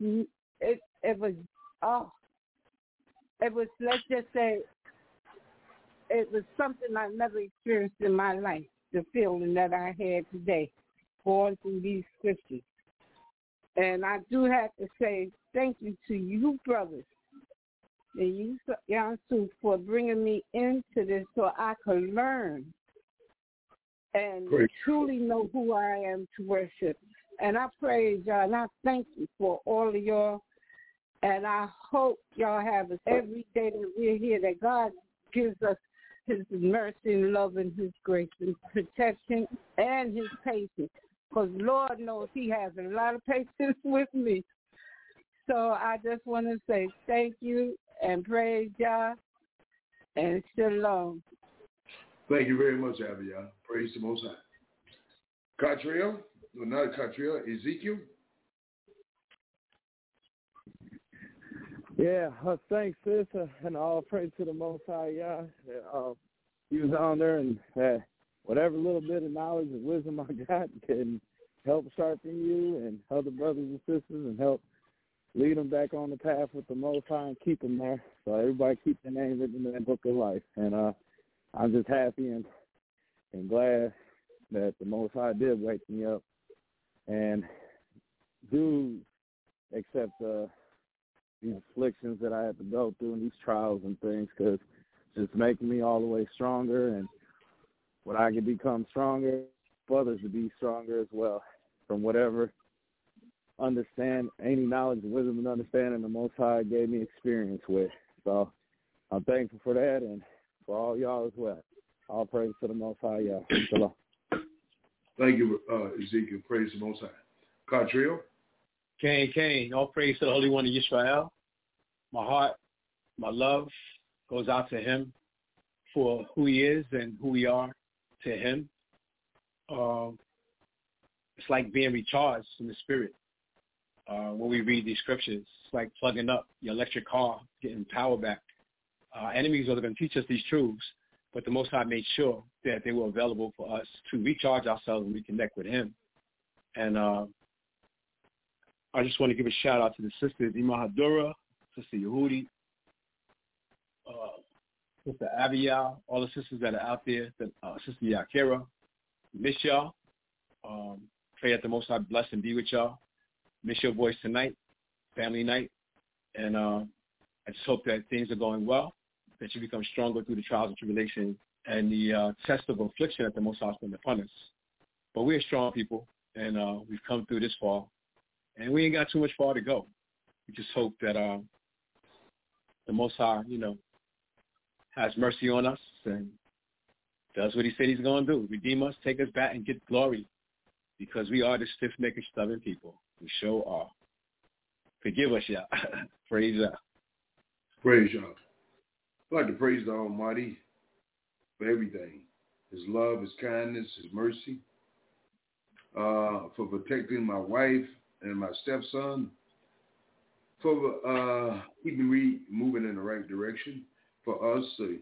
let's just say, it was something I never experienced in my life, the feeling that I had today, going through these scriptures. And I do have to say thank you to you, brothers, and you, Yansu, for bringing me into this so I could learn and truly know who I am to worship. And I praise y'all, and I thank you for all of y'all. And I hope y'all have us every day that we're here, that God gives us his mercy and love and his grace and protection and his patience. Because Lord knows he has a lot of patience with me. So I just want to say thank you and praise y'all and shalom.
Thank you very much, Abiyah. Praise the Most High. Catriel, no, not Catriel, Ezekiel.
Yeah, thanks, sis, and all praise to the Most High, Yah. He was on there, and whatever little bit of knowledge and wisdom I got can help sharpen you and other brothers and sisters and help lead them back on the path with the Most High and keep them there. So everybody keep their name written in that book of life. And I'm just happy and glad that the Most High did wake me up and do accept these afflictions that I had to go through and these trials and things, because it's just making me all the way stronger, and when I can become stronger, for others to be stronger as well from whatever any knowledge, wisdom, and understanding the Most High gave me experience with. So I'm thankful for that and for all y'all as well. All praise to the Most High, y'all. Shalom.
Thank you, Ezekiel. Praise the Most High. Catriel.
Cain, all praise to the Holy One of Israel. My heart, my love, goes out to him for who he is and who we are to him. It's like being recharged in the spirit. When we read these scriptures, it's like plugging up your electric car, getting power back. Enemies are going to teach us these truths, but the Most High made sure that they were available for us to recharge ourselves and reconnect with him. And I just want to give a shout out to the sisters, Imahadura, Sister Yehudi, Sister Abiya, all the sisters that are out there, Sister Yakira. Miss y'all. Pray that the Most High bless and be with y'all. Miss your voice tonight, family night. And I just hope that things are going well, that you become stronger through the trials and tribulations and the test of affliction that the Most High has put upon us. But we're strong people, and we've come through this far. And we ain't got too much far to go. We just hope that the Most High, has mercy on us and does what he said he's going to do. Redeem us, take us back, and get glory. Because we are the stiff-necked, stubborn people. We sure are. Forgive us, y'all. Praise God.
Praise y'all. I'd like to praise the Almighty for everything. His love, his kindness, his mercy. For protecting my wife and my stepson. For keeping me moving in the right direction. For us, the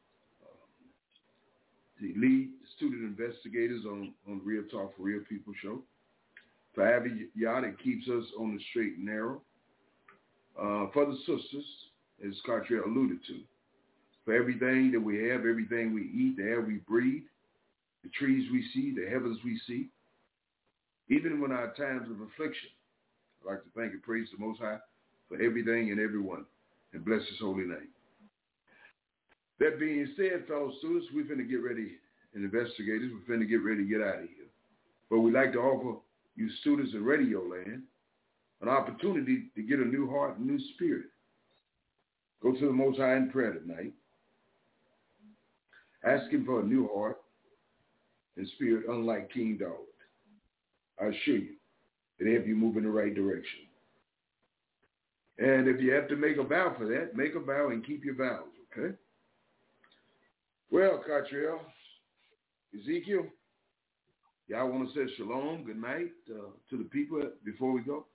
lead student investigators on Real Talk for Real People show. For Abby Yah, that keeps us on the straight and narrow. For the sisters, as Cartrell alluded to. For everything that we have, everything we eat, the air we breathe, the trees we see, the heavens we see. Even when our times of affliction, I'd like to thank and praise the Most High for everything and everyone, and bless his holy name. That being said, fellow students, we're finna get ready, and investigators, we're finna get ready to get out of here. But we'd like to offer you students in Radio Land an opportunity to get a new heart and new spirit. Go to the Most High in prayer tonight. Ask him for a new heart and spirit unlike King David. I assure you, it'll help you move in the right direction. And if you have to make a vow for that, make a vow and keep your vows, okay? Well, Cartrell, Ezekiel, y'all want to say shalom, good night to the people before we go?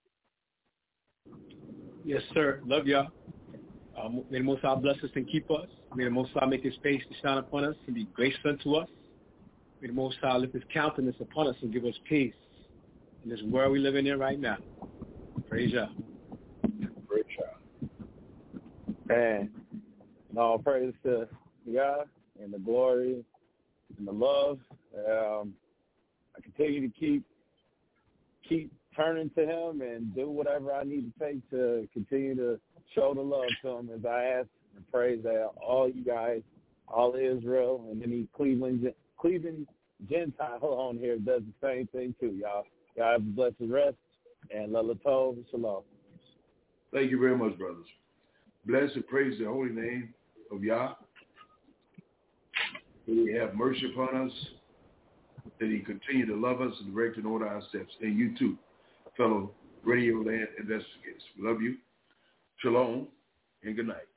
Yes, sir. Love y'all. May the Most High bless us and keep us. May the Most High make his face to shine upon us and be gracious unto us. May the Most High lift his countenance upon us and give us peace in this world we live in right now. Praise y'all.
Praise y'all. And all praise to God and the glory and the love. I continue to keep turning to him and do whatever I need to take to continue to show the love to him, as I ask and praise that all you guys, all Israel, and any Cleveland Gentile on here does the same thing too, y'all. God have a blessed rest, and Lala Tov, Shalom.
Thank you very much, brothers. Bless and praise the holy name of Yah. May he have mercy upon us, that he continue to love us and direct and order our steps. And you too, fellow Radio Land investigators. We love you. Shalom and good night.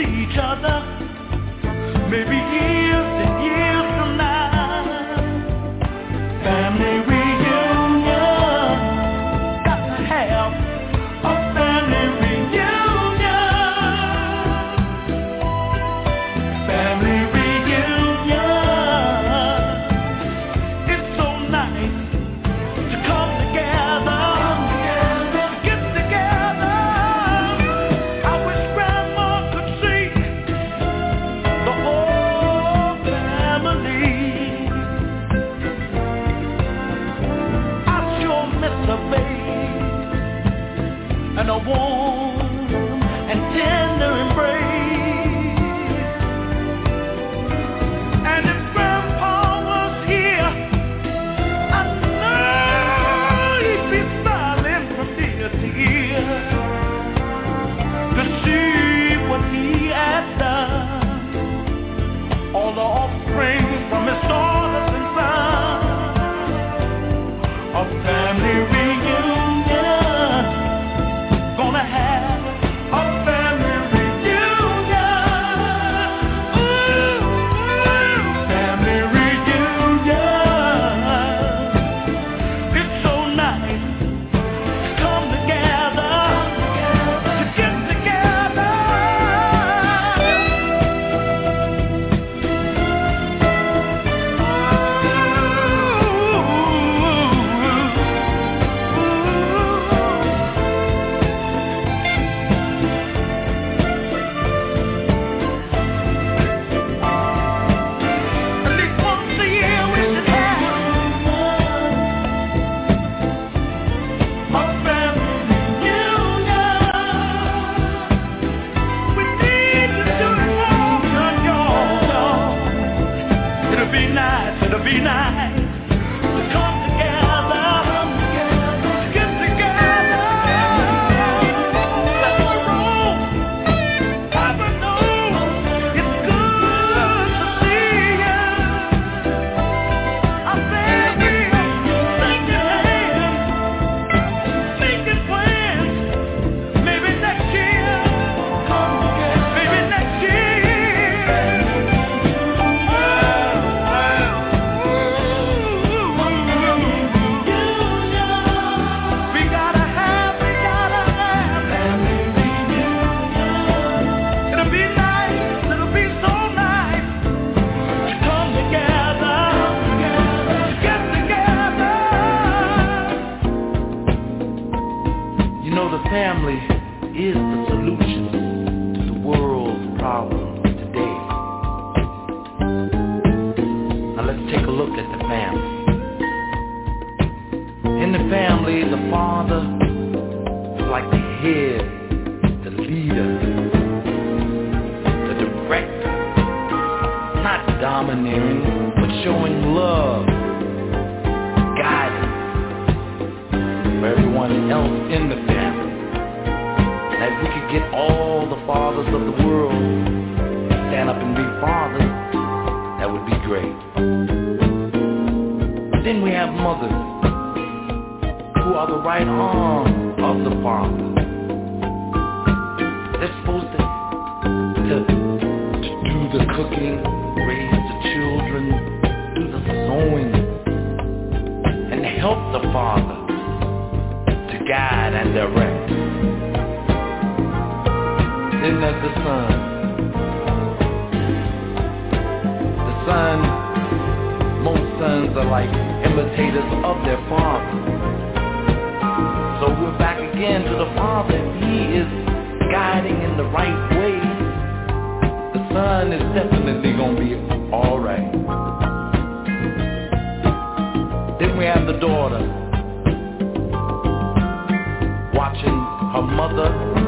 see each other, maybe years and years from now. Family reunion, got to have a family reunion. Family reunion, it's so nice to come together, to get together. I wish Grandma could see the whole family. I sure miss a babe and a warm and tender embrace. And if Grandpa was here, I know he'd be smiling from ear to ear to see what he had done. All the offspring from his daughters and sons, a family reunion, gonna have a family reunion. Ooh, family reunion. It's so nice to come together, to get together. At least once a year we should have a family reunion. We need to do it more, y'all. It'll be nice to come together, to get together. Let the road, Papa knows it's good to see ya. I said we thinking ahead, thinking plans, maybe next year, maybe next year. We gotta have family reunion. It'll be nice, it'll be so nice to come together, to get together. You know, the family is the solution to the world's problems today. Now let's take a look at the family. In the family, the father is like the head, the leader, the director, not domineering, but showing love, guidance for everyone else in the family. And if we could get all the fathers of the world to stand up and be fathers, that would be great. Then we have mothers, who are the right arm of the father. They're supposed to do the cooking, raise the children, do the sewing, and help the father to guide and direct. Then there's the son. The son, most sons are like imitators of their father. So we're back again to the father. He is guiding in the right way. The son is definitely going to be all right. Then we have the daughter, watching her mother,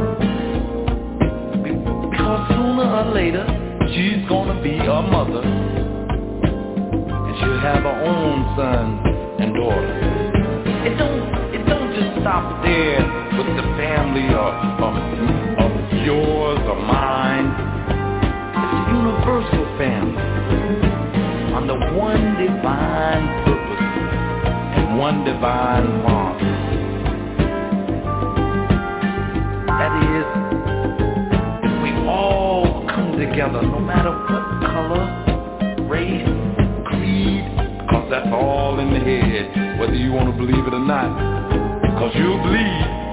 because sooner or later she's going to be a mother, and she'll have her own sons and daughters. It don't just stop there with the family of yours or mine. It's a universal family under one divine purpose and one divine Father. That is, if we all
together, no matter what color, race, creed, because that's all in the head, whether you want to believe it or not, because you'll bleed